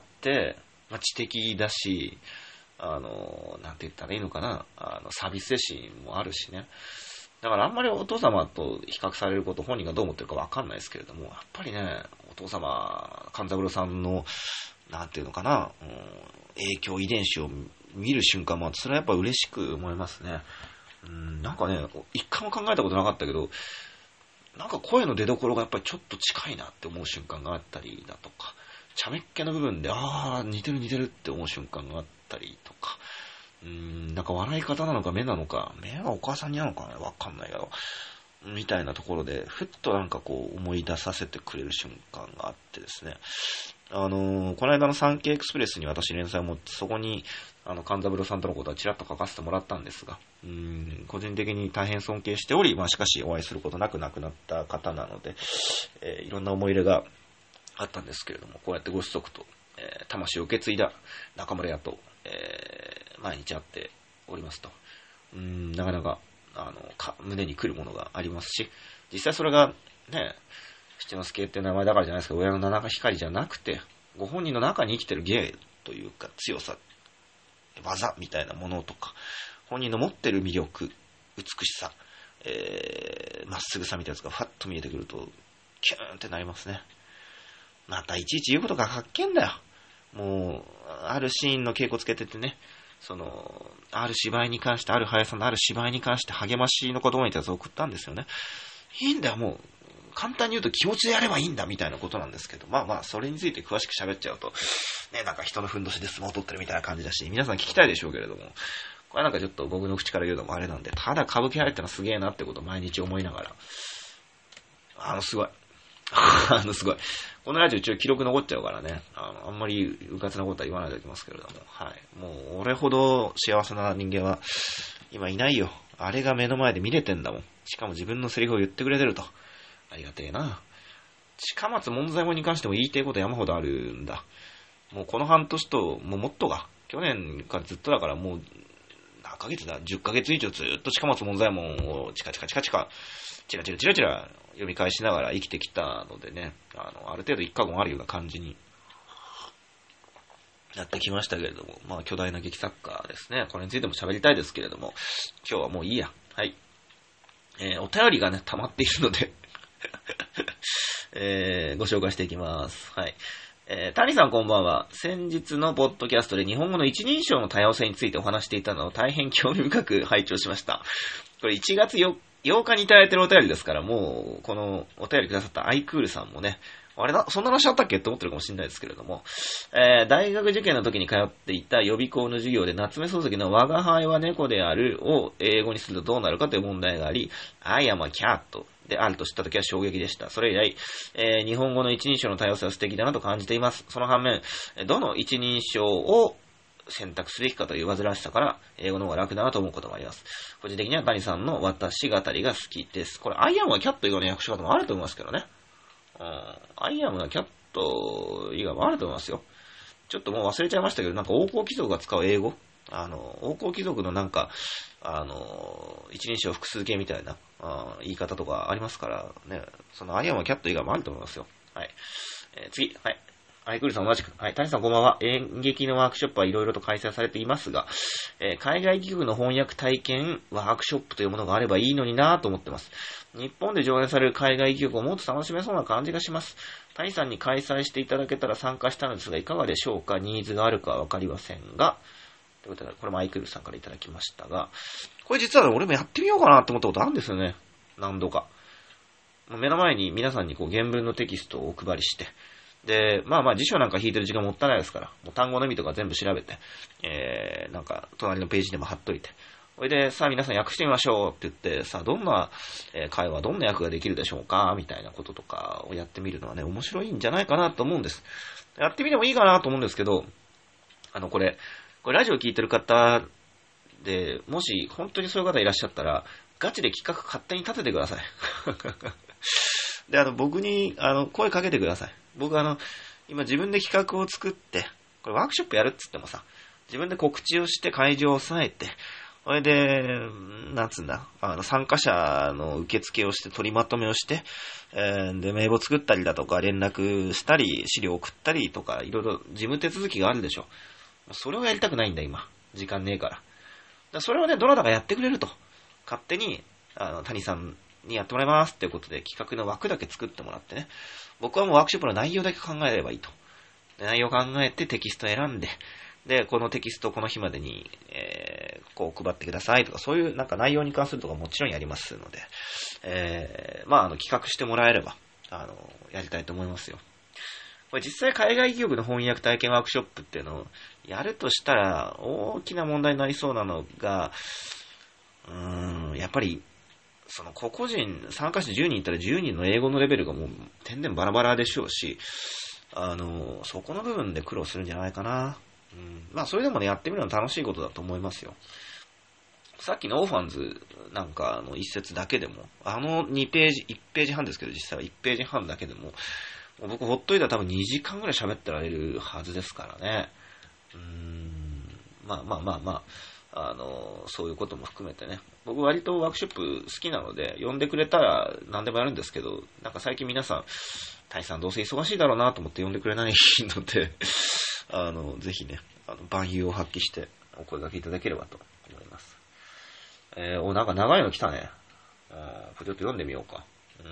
まあ、知的だし、あの、なんて言ったらいいのかな、あの、サービス精神もあるしね。だからあんまりお父様と比較されること本人がどう思ってるかわかんないですけれども、やっぱりね、お父様、勘三郎さんの、なんていうのかな、うん、影響遺伝子を見る瞬間も、それはやっぱ嬉しく思いますね。うん、なんかね、一回も考えたことなかったけど、なんか声の出所がやっぱりちょっと近いなって思う瞬間があったりだとか、茶目っ気の部分で、あー、似てる似てるって思う瞬間があったりとか、うーん、なんか笑い方なのか目なのか、目はお母さんになのかね、わかんないけど、みたいなところで、ふっとなんかこう思い出させてくれる瞬間があってですね。あのー、この間のサンケイエクスプレスに私連載を持って、そこに、あの、勘三郎さんとのことはちらっと書かせてもらったんですが、うーん、個人的に大変尊敬しており、まあしかしお会いすることなく亡くなった方なので、えー、いろんな思い入れがあったんですけれども、こうやってご子息と、えー、魂を受け継いだ中村屋と、えー、毎日会っておりますと。うーん、なかなか、あの、か胸に来るものがありますし、実際それが、ね、七之助って名前だからじゃないですか、親の七日光じゃなくて、ご本人の中に生きてる芸というか、強さ、技みたいなものとか、本人の持ってる魅力、美しさ、えー、まっすぐさみたいなやつがファッと見えてくると、キューンってなりますね。またいちいち言うことがかっけんだよ。もう、あるシーンの稽古つけててね、その、ある芝居に関して、ある速さのある芝居に関して励ましの言葉みたいなやつを送ったんですよね。いいんだよ、もう、簡単に言うと気持ちでやればいいんだみたいなことなんですけど、まあまあ、それについて詳しく喋っちゃうと、ね、なんか人のふんどしで相撲を取ってるみたいな感じだし、皆さん聞きたいでしょうけれども、これなんかちょっと僕の口から言うのもあれなんで、ただ歌舞伎入ったのすげえなってことを毎日思いながら、あの、すごい。あの、すごい。このラジオ一応記録残っちゃうからね、あの、あんまりうかつなことは言わないでおきますけれども、はい。もう、俺ほど幸せな人間は今いないよ。あれが目の前で見れてんだもん。しかも自分のセリフを言ってくれてると。ありがてえな。近松門左衛門に関しても言いたいこと山ほどあるんだ。もうこの半年と、もうもっとが、去年からずっとだからもう、何ヶ月だ ?じゅっ ヶ月以上ずっと近松門左衛門をチカチカチカチカ、チラチラチラチラ読み返しながら生きてきたのでね、あの、ある程度一過言あるような感じになってきましたけれども、まあ巨大な劇作家ですね。これについても喋りたいですけれども、今日はもういいや。はい。えー、お便りがね、溜まっているので、えー、ご紹介していきます。はい。えー、谷さんこんばんは。先日のポッドキャストで日本語の一人称の多様性についてお話していたのを大変興味深く拝聴しました。これいちがつよっかにいただいてるお便りですから、もう、このお便りくださったアイクールさんもね、 あれな、そんな話あったっけって思ってるかもしれないですけれども、えー、大学受験の時に通っていた予備校の授業で夏目漱石の我が輩は猫であるを英語にするとどうなるかという問題があり、I am a cat であると知った時は衝撃でした。それ以来、えー、日本語の一人称の多様性は素敵だなと感じています。その反面、どの一人称を選択すべきかという煩わしさから、英語の方が楽だなと思うこともあります。個人的には谷さんの私語りが好きです。これ、I am a cat 以外の訳し方もあると思いますけどね。うん、アイアムなキャット以外もあると思いますよ。ちょっともう忘れちゃいましたけど、なんか王侯貴族が使う英語、あの、王侯貴族のなんか、あの、一人称複数形みたいなあ言い方とかありますからね、そのアイアムなキャット以外もあると思いますよ。はい。えー、次、はい。アイクールさん同じく。はい。谷さんこんばんは。演劇のワークショップはいろいろと開催されていますが、えー、海外企業の翻訳体験ワークショップというものがあればいいのになぁと思ってます。日本で上演される海外企業をもっと楽しめそうな感じがします。谷さんに開催していただけたら参加したのですが、いかがでしょうか。ニーズがあるかはわかりませんが。ということで、これもアイクールさんからいただきましたが、これ実は俺もやってみようかなと思ったことあるんですよね。何度か。目の前に皆さんにこう原文のテキストをお配りして、で、まあまあ辞書なんか引いてる時間もったいないですから、もう単語の意味とか全部調べて、えー、なんか隣のページでも貼っといて、それでさあ皆さん訳してみましょうって言って、さあどんな会話、どんな訳ができるでしょうかみたいなこととかをやってみるのはね、面白いんじゃないかなと思うんです。やってみてもいいかなと思うんですけど、あのこれ、これラジオ聞いてる方で、もし本当にそういう方いらっしゃったら、ガチで企画勝手に立ててください。で、あの、僕に、あの、声かけてください。僕、あの、今自分で企画を作って、これワークショップやるっつってもさ、自分で告知をして会場を押さえて、それで、なんつうんだ、あの、参加者の受付をして、取りまとめをして、えー、で、名簿作ったりだとか、連絡したり、資料送ったりとか、いろいろ事務手続きがあるでしょ。それをやりたくないんだ、今。時間ねえから。だからそれをね、どなたかやってくれると。勝手に、あの、谷さん、にやってもらいますっていうことで企画の枠だけ作ってもらってね。僕はもうワークショップの内容だけ考えればいいと。で内容を考えてテキストを選んで、で、このテキストをこの日までに、えー、こう配ってくださいとか、そういうなんか内容に関するとかもちろんやりますので、えー、まあ、あの、企画してもらえれば、あの、やりたいと思いますよ。これ実際海外企業の翻訳体験ワークショップっていうのをやるとしたら、大きな問題になりそうなのが、うーん、やっぱり、その個々人、参加者じゅうにんいたらじゅうにんの英語のレベルがもう点々バラバラでしょうし、あの、そこの部分で苦労するんじゃないかな。うん、まあそれでもね、やってみるのは楽しいことだと思いますよ。さっきのオーファンズなんかの一節だけでも、あのにページ、いちページ半ですけど実際はいちページ半だけでも、もう僕ほっといたら多分にじかんぐらい喋ってられるはずですからね。うーん、まあまあまあまあ、あの、そういうことも含めてね。僕割とワークショップ好きなので、呼んでくれたら何でもやるんですけど、なんか最近皆さん、谷さんどうせ忙しいだろうなと思って呼んでくれないので、あの、ぜひね、あの、万有を発揮してお声掛けいただければと思います。えー、お、なんか長いの来たね。あちょっと読んでみようか。うん。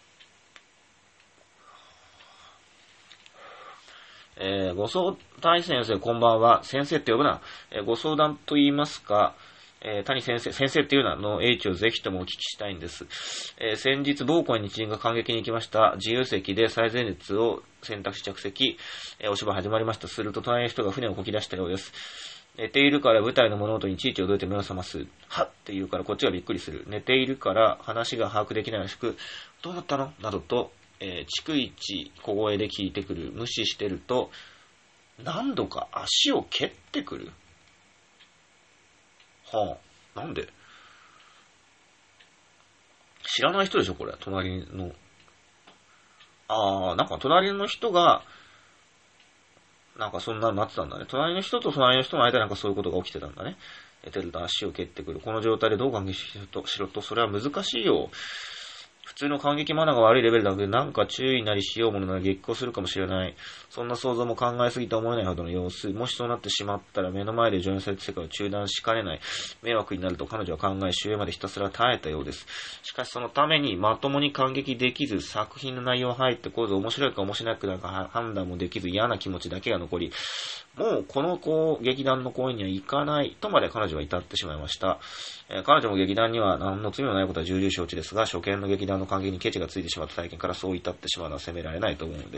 えー、ご相談先生こんばんは。先生って呼ぶな。えー、ご相談と言いますか、えー、谷先生、先生っていうのの英知をぜひともお聞きしたいんです。えー、先日、某校に日銀が感激に行きました。自由席で最前列を選択し着席、えー、お芝居始まりました。すると隣の人が船をこき出したようです。寝ているから舞台の物音にいちいち驚いて目を覚ます。はっって言うからこっちがびっくりする。寝ているから話が把握できないらしく、どうだったのなどと、えー、逐一小声で聞いてくる。無視してると、何度か足を蹴ってくる。はあ、なんで知らない人でしょこれ、隣の。ああ、なんか隣の人が、なんかそんなのなってたんだね。隣の人と隣の人の間なんかそういうことが起きてたんだね。寝てると足を蹴ってくる。この状態でどう感激しろと、しろと、それは難しいよ。普通の感激マナーが悪いレベルだけでなんか注意なりしようものなら激高するかもしれない。そんな想像も考えすぎと思えないほどの様子。もしそうなってしまったら目の前で上演された世界を中断しかねない。迷惑になると彼女は考え、終焉までひたすら耐えたようです。しかしそのためにまともに感激できず、作品の内容入ってこず、面白いか面白くないか判断もできず、嫌な気持ちだけが残り、 もうこのこう劇団の公演には行かないとまで彼女は至ってしまいました。えー、彼女も劇団には何の罪もないことは重々承知ですが、初見の劇団の関係にケチがついてしまった体験からそう至ってしまうのは責められないと思うのです。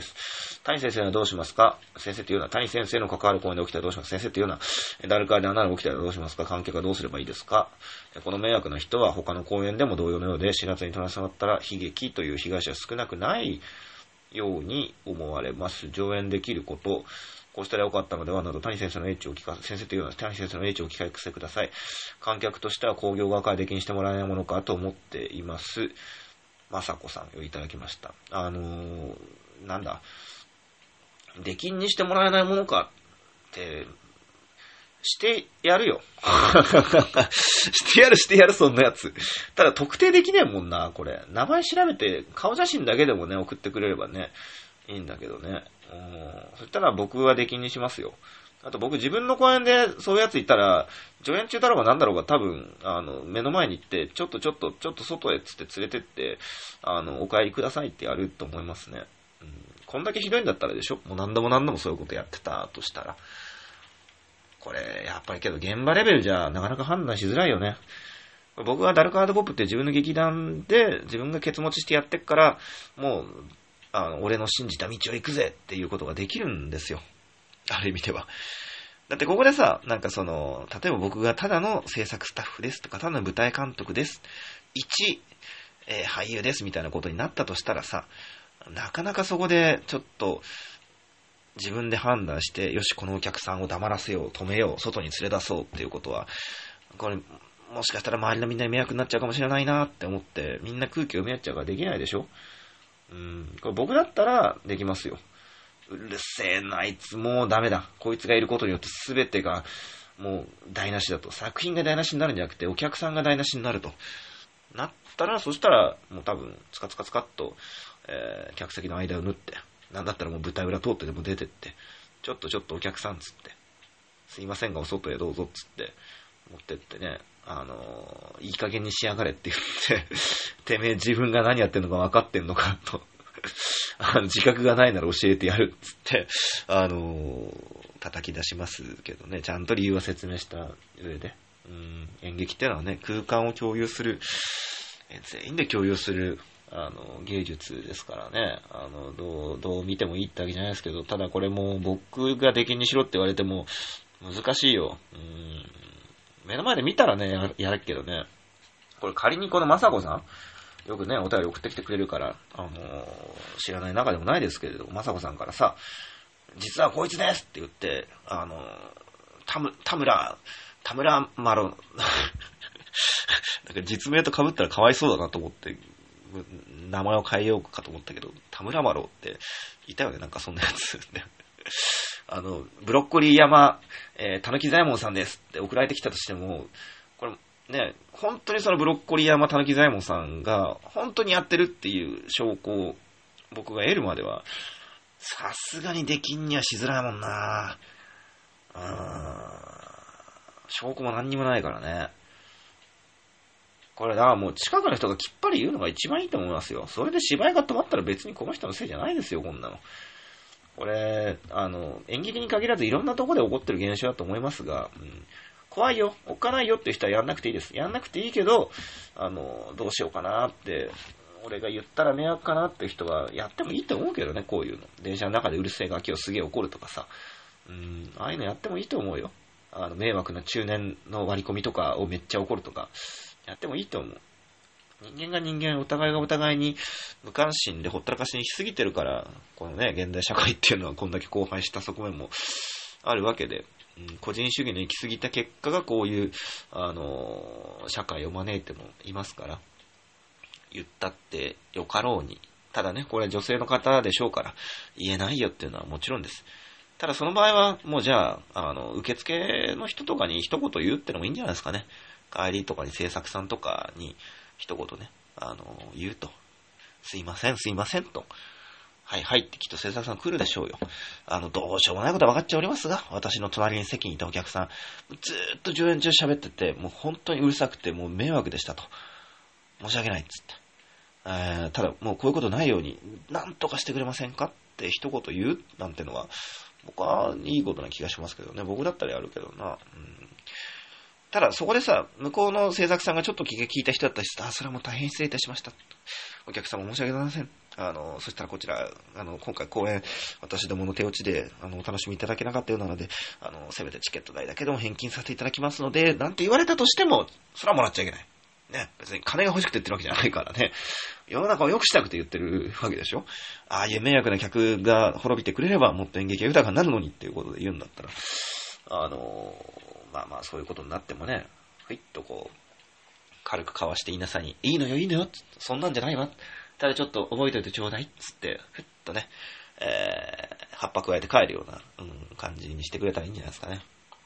谷先生はどうしますか？先生っていうのは谷先生の関わる公演で起きたらどうしますか？先生っていうのはダルカーでアナル起きたらどうしますか？観客はどうすればいいですか？この迷惑な人は他の公演でも同様のようで、しがつに取らせまったら悲劇という被害者は少なくないように思われます。上演できること、こうしたらよかったのではなど、谷先生の英知を聞かせ、先生というのは谷先生の英知を聞かせください。観客としては興行側から出禁してもらえないものかと思っています。まさこさんをいただきました。あのー、なんだ、出禁にしてもらえないものかって、してやるよ。してやるしてやる、そんなやつ。ただ特定できねえもんな、これ。名前調べて、顔写真だけでもね、送ってくれればね、いいんだけどね。うん、そしたら僕は出禁にしますよ。あと僕自分の公演でそういうやついたら、上演中だろうがなんだろうが多分、あの、目の前に行って、ちょっとちょっと、ちょっと外へつって連れてって、あの、お帰りくださいってやると思いますね。うん、こんだけひどいんだったらでしょ？もう何度も何度もそういうことやってたとしたら。これ、やっぱりけど現場レベルじゃなかなか判断しづらいよね。僕がダルクアードポップって自分の劇団で自分がケツ持ちしてやってっから、もう、あの、俺の信じた道を行くぜっていうことができるんですよ。ある意味では。だってここでさ、なんかその、例えば僕がただの制作スタッフですとか、ただの舞台監督です。一、えー、俳優ですみたいなことになったとしたらさ、なかなかそこでちょっと、自分で判断して、よし、このお客さんを黙らせよう、止めよう、外に連れ出そうっていうことは、これ、もしかしたら周りのみんなに迷惑になっちゃうかもしれないなって思って、みんな空気を読み合っちゃうからできないでしょ？うん、これ僕だったらできますよ。うるせえな、あいつもうダメだ。こいつがいることによって全てがもう台無しだと。作品が台無しになるんじゃなくて、お客さんが台無しになると。なったら、そしたら、もう多分、つかつかつかっと、えー、客席の間を縫って、なんだったらもう舞台裏通ってでも出てって、ちょっとちょっとお客さんつって、すいませんがお外へどうぞっつって、持ってってね、あのー、いい加減にしやがれって言って、てめえ自分が何やってんのか分かってんのかと、あの自覚がないなら教えてやるっつって、あのー、叩き出しますけどね、ちゃんと理由は説明した上で、うん、演劇ってのはね、空間を共有する、全員で共有する、あの芸術ですからね、あのどうどう見てもいいってわけじゃないですけど、ただこれも僕が出禁にしろって言われても難しいよ。うーん、目の前で見たらね や, やるけどね、これ仮にこのまさこさんよくねお便り送ってきてくれるから、あの知らない中でもないですけれど、まさこさんからさ、実はこいつですって言って、あの田村田村田村マロなんか実名と被ったらかわいそうだなと思って名前を変えようかと思ったけど、田村麻呂っていたよね、なんかそんなやつあのブロッコリー山、えー、たぬき左衛門さんですって送られてきたとしても、これね、本当にそのブロッコリー山たぬき左衛門さんが本当にやってるっていう証拠を僕が得るまではさすがに出禁にはしづらいもんな。うーん、証拠も何にもないからね。これだからもう近くの人がきっぱり言うのが一番いいと思いますよ。それで芝居が止まったら別にこの人のせいじゃないですよ、こんなの。これ、あの、演劇に限らずいろんなところで起こってる現象だと思いますが、うん、怖いよ、おっかないよっていう人はやんなくていいです。やんなくていいけど、あの、どうしようかなって、俺が言ったら迷惑かなっていう人はやってもいいと思うけどね、こういうの。電車の中でうるせえガキをすげえ怒るとかさ。うん、ああいうのやってもいいと思うよ。あの、迷惑な中年の割り込みとかをめっちゃ怒るとか。やってもいいと思う。人間が人間、お互いがお互いに無関心でほったらかしにしすぎてるから、このね、現代社会っていうのはこんだけ荒廃した側面もあるわけで、うん、個人主義の行き過ぎた結果がこういう、あのー、社会を招いてもいますから、言ったってよかろうに。ただね、これ女性の方でしょうから、言えないよっていうのはもちろんです。ただその場合は、もうじゃあ、あの、受付の人とかに一言言うってのもいいんじゃないですかね。帰りとかに制作さんとかに一言ね、あの、言うと。すいません、すいませんと。はいはいってきっと制作さん来るでしょうよ。あの、どうしようもないことは分かっちゃおりますが、私の隣に席にいたお客さん、ずーっと上演中喋ってて、もう本当にうるさくて、もう迷惑でしたと。申し訳ないっつって。えー、ただ、もうこういうことないように、なんとかしてくれませんかって一言言うなんてのは、 僕はいいことな気がしますけどね。僕だったらやるけどな。うん、ただ、そこでさ、向こうの制作さんがちょっと聞いた人だったりして、あ、それはもう大変失礼いたしました。お客様申し訳ございません。あの、そしたらこちら、あの、今回公演、私どもの手落ちで、あの、お楽しみいただけなかったようなので、あの、せめてチケット代だけでも返金させていただきますので、なんて言われたとしても、それはもらっちゃいけない。ね。別に金が欲しくて言ってるわけじゃないからね。世の中を良くしたくて言ってるわけでしょ。ああいう迷惑な客が滅びてくれれば、もっと演劇が豊かになるのにっていうことで言うんだったら、あの、まあまあそういうことになってもね、ふいっとこう、軽くかわして稲さんに、いいのよいいのよ、そんなんじゃないわ。ただちょっと覚えておいてちょうだいっつって、ふっとね、えー、葉っぱ加えて帰るような、うん、感じにしてくれたらいいんじゃないですかね。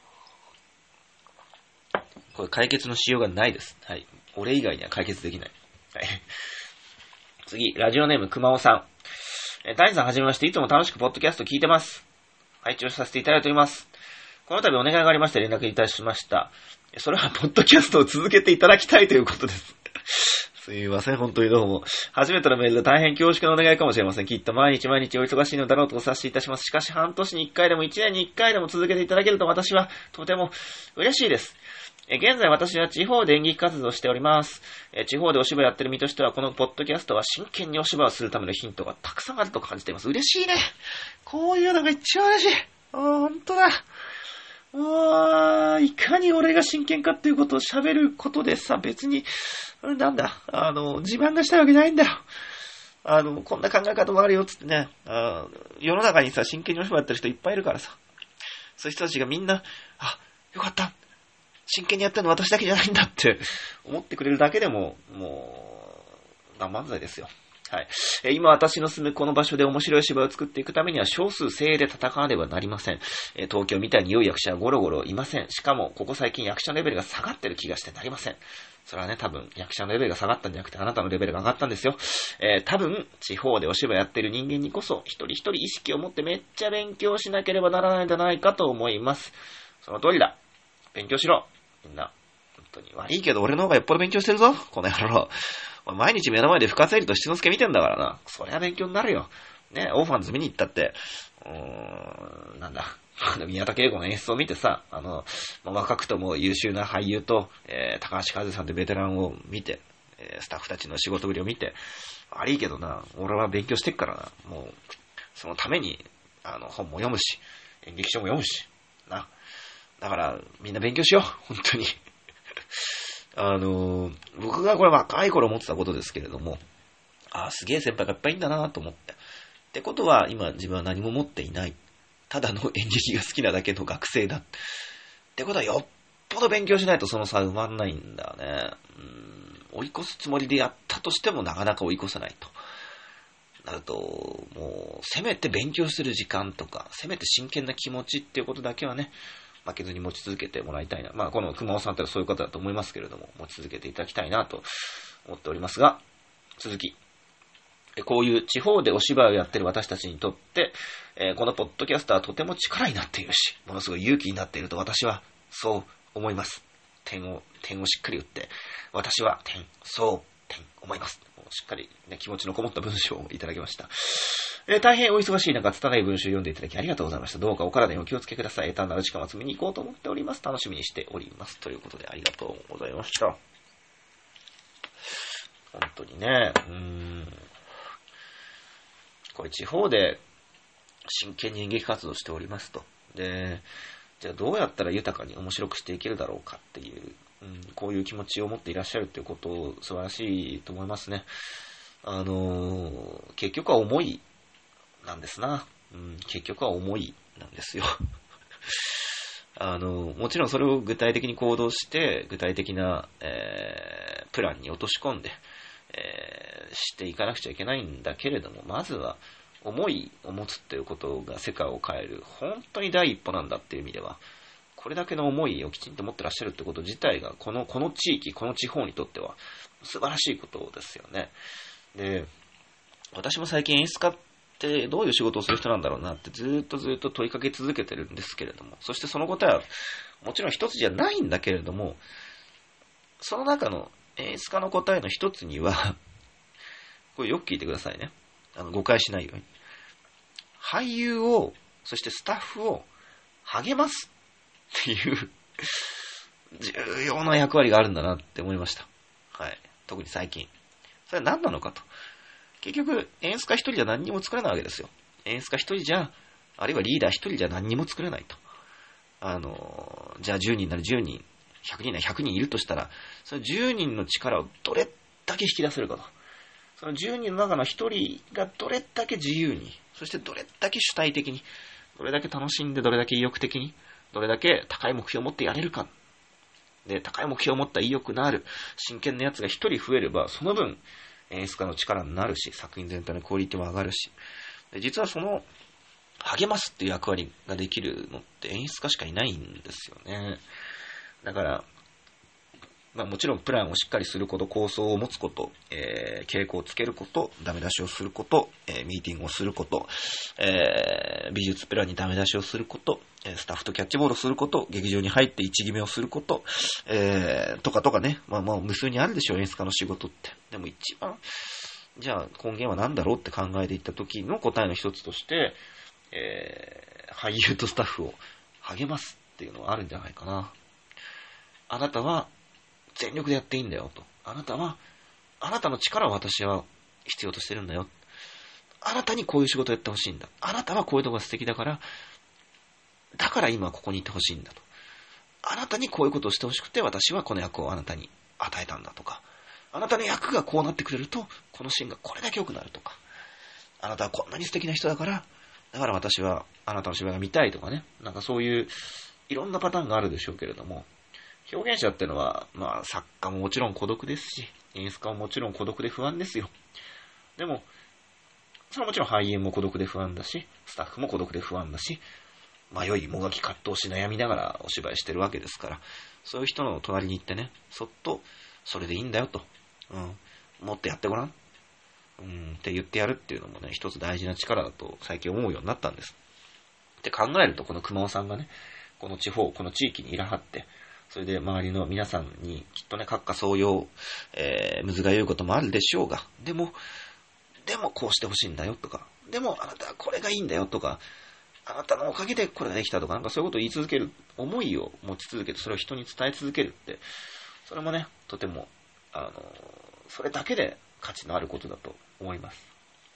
これ解決のしようがないです。はい。俺以外には解決できない。はい。次、ラジオネーム熊尾さん。えー、大地さんはじめまして、いつも楽しくポッドキャスト聞いてます。配置をさせていただいております。この度お願いがありまして連絡いたしました。それはポッドキャストを続けていただきたいということです。すいません、本当にどうも。初めてのメールで大変恐縮のお願いかもしれません。きっと毎日毎日お忙しいのだろうとお察しいたします。しかし半年にいっかいでもいちねんにいっかいでも続けていただけると私はとても嬉しいです。現在私は地方で演劇活動をしております。地方でお芝居やってる身としてはこのポッドキャストは真剣にお芝居をするためのヒントがたくさんあると感じています。嬉しいね。こういうのが一番嬉しい。あー、本当だ。あー、いかに俺が真剣かっていうことを喋ることでさ、別に、なんだ、あの、自慢がしたいわけないんだよ。あの、こんな考え方もあるよっつってね、あ世の中にさ、真剣にお芝居やってる人いっぱいいるからさ、そういう人たちがみんな、あ、よかった。真剣にやってるの私だけじゃないんだって思ってくれるだけでも、もう、大漫才ですよ。はい。え今私の住むこの場所で面白い芝居を作っていくためには少数精鋭で戦わねばなりません。え東京みたいに良い役者はゴロゴロいません。しかもここ最近役者のレベルが下がってる気がしてなりません。それはね、多分役者のレベルが下がったんじゃなくてあなたのレベルが上がったんですよ。えー、多分地方でお芝居やってる人間にこそ一人一人意識を持ってめっちゃ勉強しなければならないんじゃないかと思います。その通りだ。勉強しろ。みんな。本当に悪いけど俺の方がよっぽど勉強してるぞ。この野郎。毎日目の前で深瀬絵里と七之助見てんだからな。そりゃ勉強になるよ。ね、オーファンズ見に行ったって、うーん、なんだ。宮田恵子の演出を見てさ、あの、若くとも優秀な俳優と、えー、高橋和さんってベテランを見て、えー、スタッフたちの仕事ぶりを見て、悪いけどな、俺は勉強してっからな。もう、そのために、あの、本も読むし、演劇書も読むし、な。だから、みんな勉強しよう。本当に。あのー、僕がこれ若い頃思ってたことですけれども、ああ、すげえ先輩がいっぱいいんだなと思って。ってことは、今自分は何も持っていない。ただの演劇が好きなだけの学生だ。ってことは、よっぽど勉強しないとその差埋まんないんだよね。うーん、追い越すつもりでやったとしてもなかなか追い越せないと。なると、もう、せめて勉強する時間とか、せめて真剣な気持ちっていうことだけはね、負けずに持ち続けてもらいたいな。まあ、この熊尾さんってそういう方だと思いますけれども、持ち続けていただきたいなと思っておりますが、続き。こういう地方でお芝居をやっている私たちにとって、えー、このポッドキャストはとても力になっているし、ものすごい勇気になっていると私はそう思います。点を、点をしっかり打って、私は点、そう、点、思います。しっかり、ね、気持ちのこもった文章をいただきました。えー、大変お忙しい中、拙い文章を読んでいただきありがとうございました。どうかお体にお気をつけください。単なる時間を積みに行こうと思っております。楽しみにしております。ということでありがとうございました。本当にね、うーん。これ地方で真剣に演劇活動しておりますと。で、じゃあどうやったら豊かに面白くしていけるだろうかっていう、うん、こういう気持ちを持っていらっしゃるっていうことを素晴らしいと思いますね。あのー、結局は思いなんですな。うん、結局は思いなんですよ。あのー、もちろんそれを具体的に行動して、具体的な、えー、プランに落とし込んで、えー、していかなくちゃいけないんだけれども、まずは思いを持つっていうことが世界を変える本当に第一歩なんだっていう意味では、これだけの思いをきちんと持ってらっしゃるってこと自体がこのこの地域この地方にとっては素晴らしいことですよね。で、私も最近演出家ってどういう仕事をする人なんだろうなってずっとずっと問いかけ続けてるんですけれども、そしてその答えはもちろん一つじゃないんだけれども、その中の演出家の答えの一つには、これよく聞いてくださいね。あの誤解しないように。俳優をそしてスタッフを励ますっていう重要な役割があるんだなって思いました。はい。特に最近。それは何なのかと。結局、演出家一人じゃ何にも作れないわけですよ。演出家一人じゃ、あるいはリーダー一人じゃ何にも作れないと。あの、じゃあじゅうにんならじゅうにん、ひゃくにんならひゃくにんいるとしたら、そのじゅうにんの力をどれだけ引き出せるかと。そのじゅうにんの中のひとりがどれだけ自由に、そしてどれだけ主体的に、どれだけ楽しんで、どれだけ意欲的に、どれだけ高い目標を持ってやれるか。で、高い目標を持った意欲のある真剣なやつが一人増えれば、その分演出家の力になるし、作品全体のクオリティも上がるし、で実はその励ますっていう役割ができるのって演出家しかいないんですよね。だから、まあもちろんプランをしっかりすること、構想を持つこと、えー、傾向をつけること、ダメ出しをすること、えー、ミーティングをすること、えー、美術プランにダメ出しをすること、スタッフとキャッチボールをすること、劇場に入って一決めをすること、えー、とかとかね、まあまあ無数にあるでしょう、演出家の仕事って。でも一番、じゃあ根源は何だろうって考えていった時の答えの一つとして、えー、俳優とスタッフを励ますっていうのはあるんじゃないかな。あなたは全力でやっていいんだよと。あなたは、あなたの力を私は必要としてるんだよ。あなたにこういう仕事をやってほしいんだ。あなたはこういうところが素敵だから、だから今ここにいてほしいんだと。あなたにこういうことをしてほしくて、私はこの役をあなたに与えたんだとか。あなたの役がこうなってくれると、このシーンがこれだけ良くなるとか。あなたはこんなに素敵な人だから、だから私はあなたの芝居が見たいとかね。なんかそういういろんなパターンがあるでしょうけれども、表現者ってのは、まあ作家ももちろん孤独ですし、演出家ももちろん孤独で不安ですよ。でも、それはもちろん俳優も孤独で不安だし、スタッフも孤独で不安だし、迷い、もがき葛藤し悩みながらお芝居してるわけですから、そういう人の隣に行ってね、そっと、それでいいんだよと、うん、もっとやってごらん、うん、って言ってやるっていうのもね、一つ大事な力だと最近思うようになったんです。って考えると、この熊尾さんがね、この地方、この地域にいらはって、それで周りの皆さんにきっとね、閣下総用、えー、むずが言うこともあるでしょうが、でも、でもこうしてほしいんだよとか、でもあなたはこれがいいんだよとか、あなたのおかげでこれができたとか、なんかそういうことを言い続ける、思いを持ち続けて、それを人に伝え続けるって、それもね、とても、あの、それだけで価値のあることだと思います。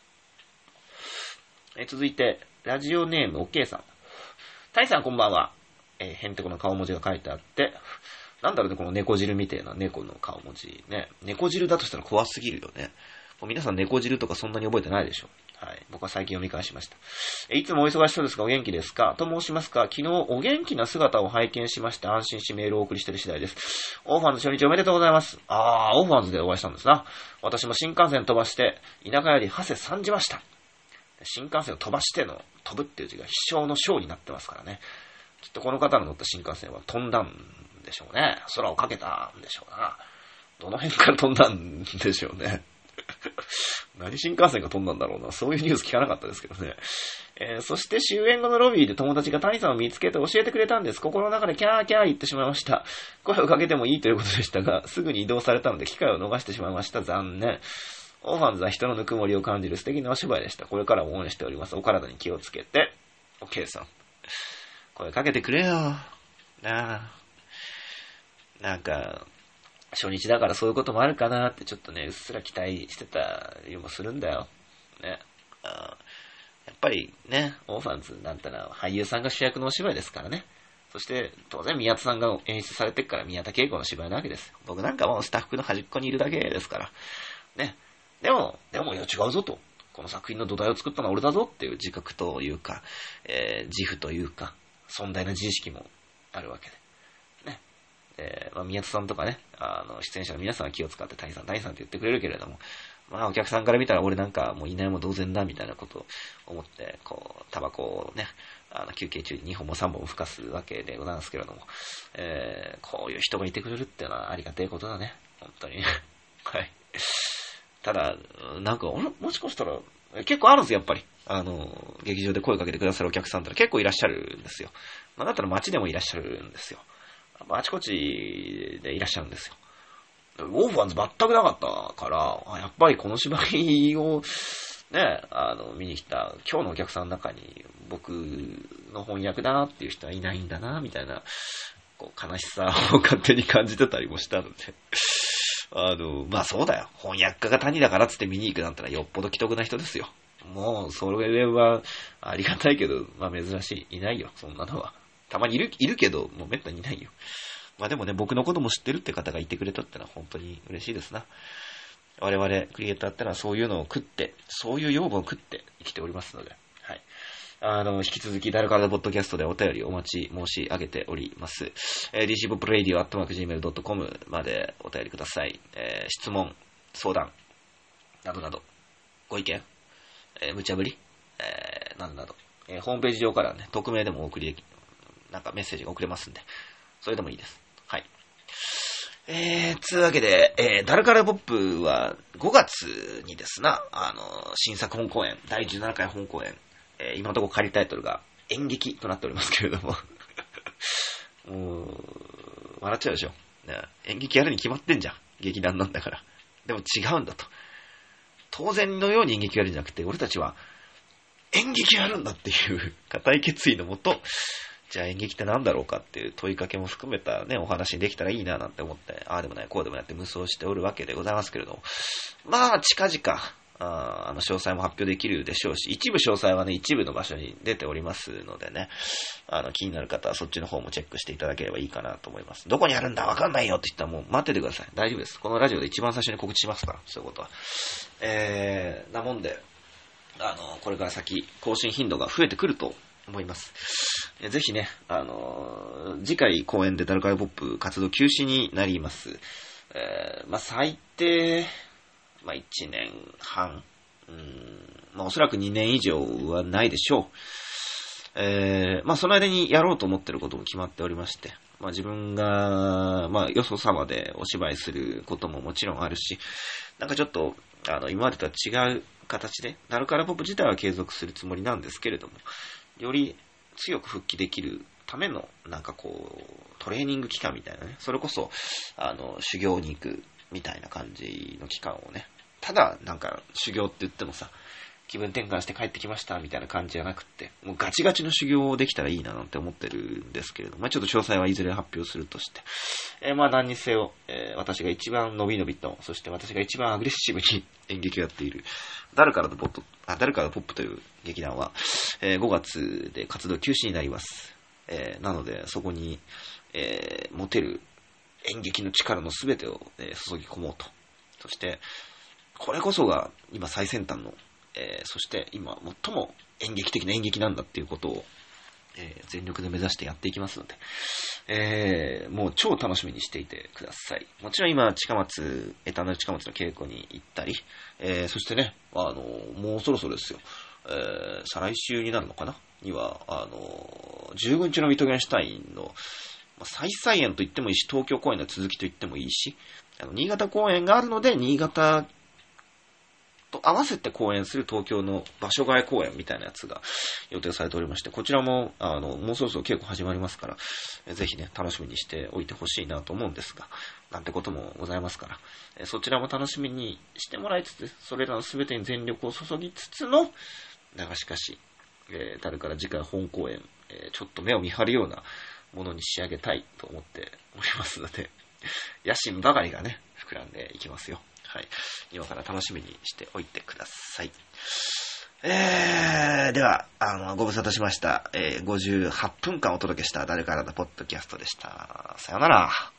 え続いて、ラジオネーム OK さん。タイさんこんばんは。えー、へんてこの顔文字が書いてあって、なんだろうね、この猫汁みたいな猫の顔文字ね。猫汁だとしたら怖すぎるよね。もう皆さん猫汁とかそんなに覚えてないでしょ。はい。僕は最近読み返しました。いつもお忙しそうですがお元気ですかと申しますか、昨日お元気な姿を拝見しまして安心しメールをお送りしている次第です。オーファンズ初日おめでとうございます。あー、オーファンズでお会いしたんですな。私も新幹線飛ばして、田舎より馳せ参じました。新幹線を飛ばしての飛ぶっていう字が飛翔の翔になってますからね。きっとこの方の乗った新幹線は飛んだんでしょうね。空をかけたんでしょうな。どの辺から飛んだんでしょうね。何新幹線が飛んだんだろうな。そういうニュース聞かなかったですけどね。えー、そして終演後のロビーで友達が谷さんを見つけて教えてくれたんです。心の中でキャーキャー言ってしまいました。声をかけてもいいということでしたが、すぐに移動されたので機会を逃してしまいました。残念。オーファンズは人のぬくもりを感じる素敵なお芝居でした。これからも応援しております。お体に気をつけて。OK さん。声かけてくれよ。なあ。なんか、初日だからそういうこともあるかなってちょっとね、うっすら期待してたりもするんだよ。ね。あやっぱりね、オーファンズなんてのは俳優さんが主役のお芝居ですからね。そして当然宮田さんが演出されてるから宮田恵子の芝居なわけです。僕なんかもうスタッフの端っこにいるだけですから。ね。でも、でもいや違うぞと。この作品の土台を作ったのは俺だぞっていう自覚というか、えー、自負というか、尊大な自意識もあるわけで。ね。えー、まあ、宮田さんとかね、あの、出演者の皆さんは気を使って谷さん、谷さんって言ってくれるけれども、まあ、お客さんから見たら俺なんかもういないも同然だみたいなことを思って、こう、タバコをね、あの、休憩中ににほんもさんぼんも吹かすわけでございますけれども、えー、こういう人がいてくれるっていうのはありがたいことだね。本当に。はい。ただ、なんか、もしかしたら、結構あるんですよ、やっぱり。あの、劇場で声かけてくださるお客さんって結構いらっしゃるんですよ。まあ、だったら街でもいらっしゃるんですよ。あちこちでいらっしゃるんですよ。オーファンズ全くなかったから、やっぱりこの芝居を、 ね、あの、見に来た今日のお客さんの中に僕の翻訳だなっていう人はいないんだな、みたいな、こう、悲しさを勝手に感じてたりもしたので、あの、まあそうだよ。翻訳家が谷だからっつって見に行くなんてのはよっぽど既得な人ですよ。もう、それはありがたいけど、まあ珍しい。いないよ、そんなのは。たまにいる、いるけど、もうめったにいないよ。まあでもね、僕のことも知ってるって方がいてくれたってのは本当に嬉しいですな。我々クリエイターってのはそういうのを食って、そういう養分を食って生きておりますので、はい。あの、引き続き、誰からのポッドキャストでお便りお待ち申し上げております。えー、ディーシーポップレイディオアットマークジーメールドットコム までお便りください。えー、質問、相談、などなど、ご意見、えー、無茶ぶり、えー、などなど、えー、ホームページ上からね、匿名でもお送りでき、なんかメッセージが送れますんで、それでもいいです。はい。えー、つうわけで、えー、ダルカラポップはごがつにですな、あの、新作本公演、だいじゅうななかい本公演、えー、今のところ仮タイトルが演劇となっておりますけれども、もう、笑っちゃうでしょ。ね、演劇やるに決まってんじゃん。劇団なんだから。でも違うんだと。当然のように演劇やるんじゃなくて、俺たちは演劇やるんだっていう固い決意のもと、じゃあ演劇って何だろうかっていう問いかけも含めたね、お話にできたらいいななんて思って、ああでもない、こうでもないって無双しておるわけでございますけれども、まあ、近々、あ, あの詳細も発表できるでしょうし、一部詳細はね、一部の場所に出ておりますのでね、あの気になる方はそっちの方もチェックしていただければいいかなと思います。どこにあるんだわかんないよって言ったらもう待っててください。大丈夫です。このラジオで一番最初に告知しますから、そういうことは。えー、なもんで、あの、これから先、更新頻度が増えてくると思います。ぜひね、あのー、次回公演でダルカラポップ活動休止になります。えー、まあ、最低、まあ、いちねんはん、うーん、まあ、おそらくにねん以上はないでしょう。えー、まあ、その間にやろうと思ってることも決まっておりまして、まあ、自分が、まあ、よそ様でお芝居することももちろんあるし、なんかちょっと、あの、今までとは違う形で、ダルカラポップ自体は継続するつもりなんですけれども、より強く復帰できるための、なんかこう、トレーニング期間みたいなね、それこそ、あの、修行に行くみたいな感じの期間をね、ただ、なんか、修行って言ってもさ、気分転換して帰ってきましたみたいな感じじゃなくって、もうガチガチの修行できたらいいななんて思ってるんですけれども、まあ、ちょっと詳細はいずれ発表するとして、えー、まあ何にせよ、えー、私が一番伸び伸びと、そして私が一番アグレッシブに演劇をやっている、ダルカラのポップ、あ、ダルカラのポップという劇団は、えー、ごがつで活動休止になります。えー、なので、そこに、えー、持てる演劇の力のすべてを、えー、注ぎ込もうと。そして、これこそが今最先端の、えー、そして今最も演劇的な演劇なんだっていうことを、えー、全力で目指してやっていきますので、えー、もう超楽しみにしていてください。もちろん今近松、エターナル近松の稽古に行ったり、えー、そしてね、あのもうそろそろですよ、えー、再来週になるのかなには、あのじゅうごにちのミトゲンシュタインの再再演と言ってもいいし、東京公演の続きと言ってもいいし、あの新潟公演があるので、新潟と合わせて公演する東京の場所替え公演みたいなやつが予定されておりまして、こちらも、あの、もうそろそろ稽古始まりますから、ぜひね、楽しみにしておいてほしいなと思うんですが、なんてこともございますから、そちらも楽しみにしてもらいつつ、それらの全てに全力を注ぎつつの、だがしかし、えー、誰から次回本公演、えー、ちょっと目を見張るようなものに仕上げたいと思っておりますので、野心ばかりがね、膨らんでいきますよ。はい。今から楽しみにしておいてください。えー、では、あの、ご無沙汰しました。えー、ごじゅうはっぷんかんお届けした誰からのポッドキャストでした。さよなら。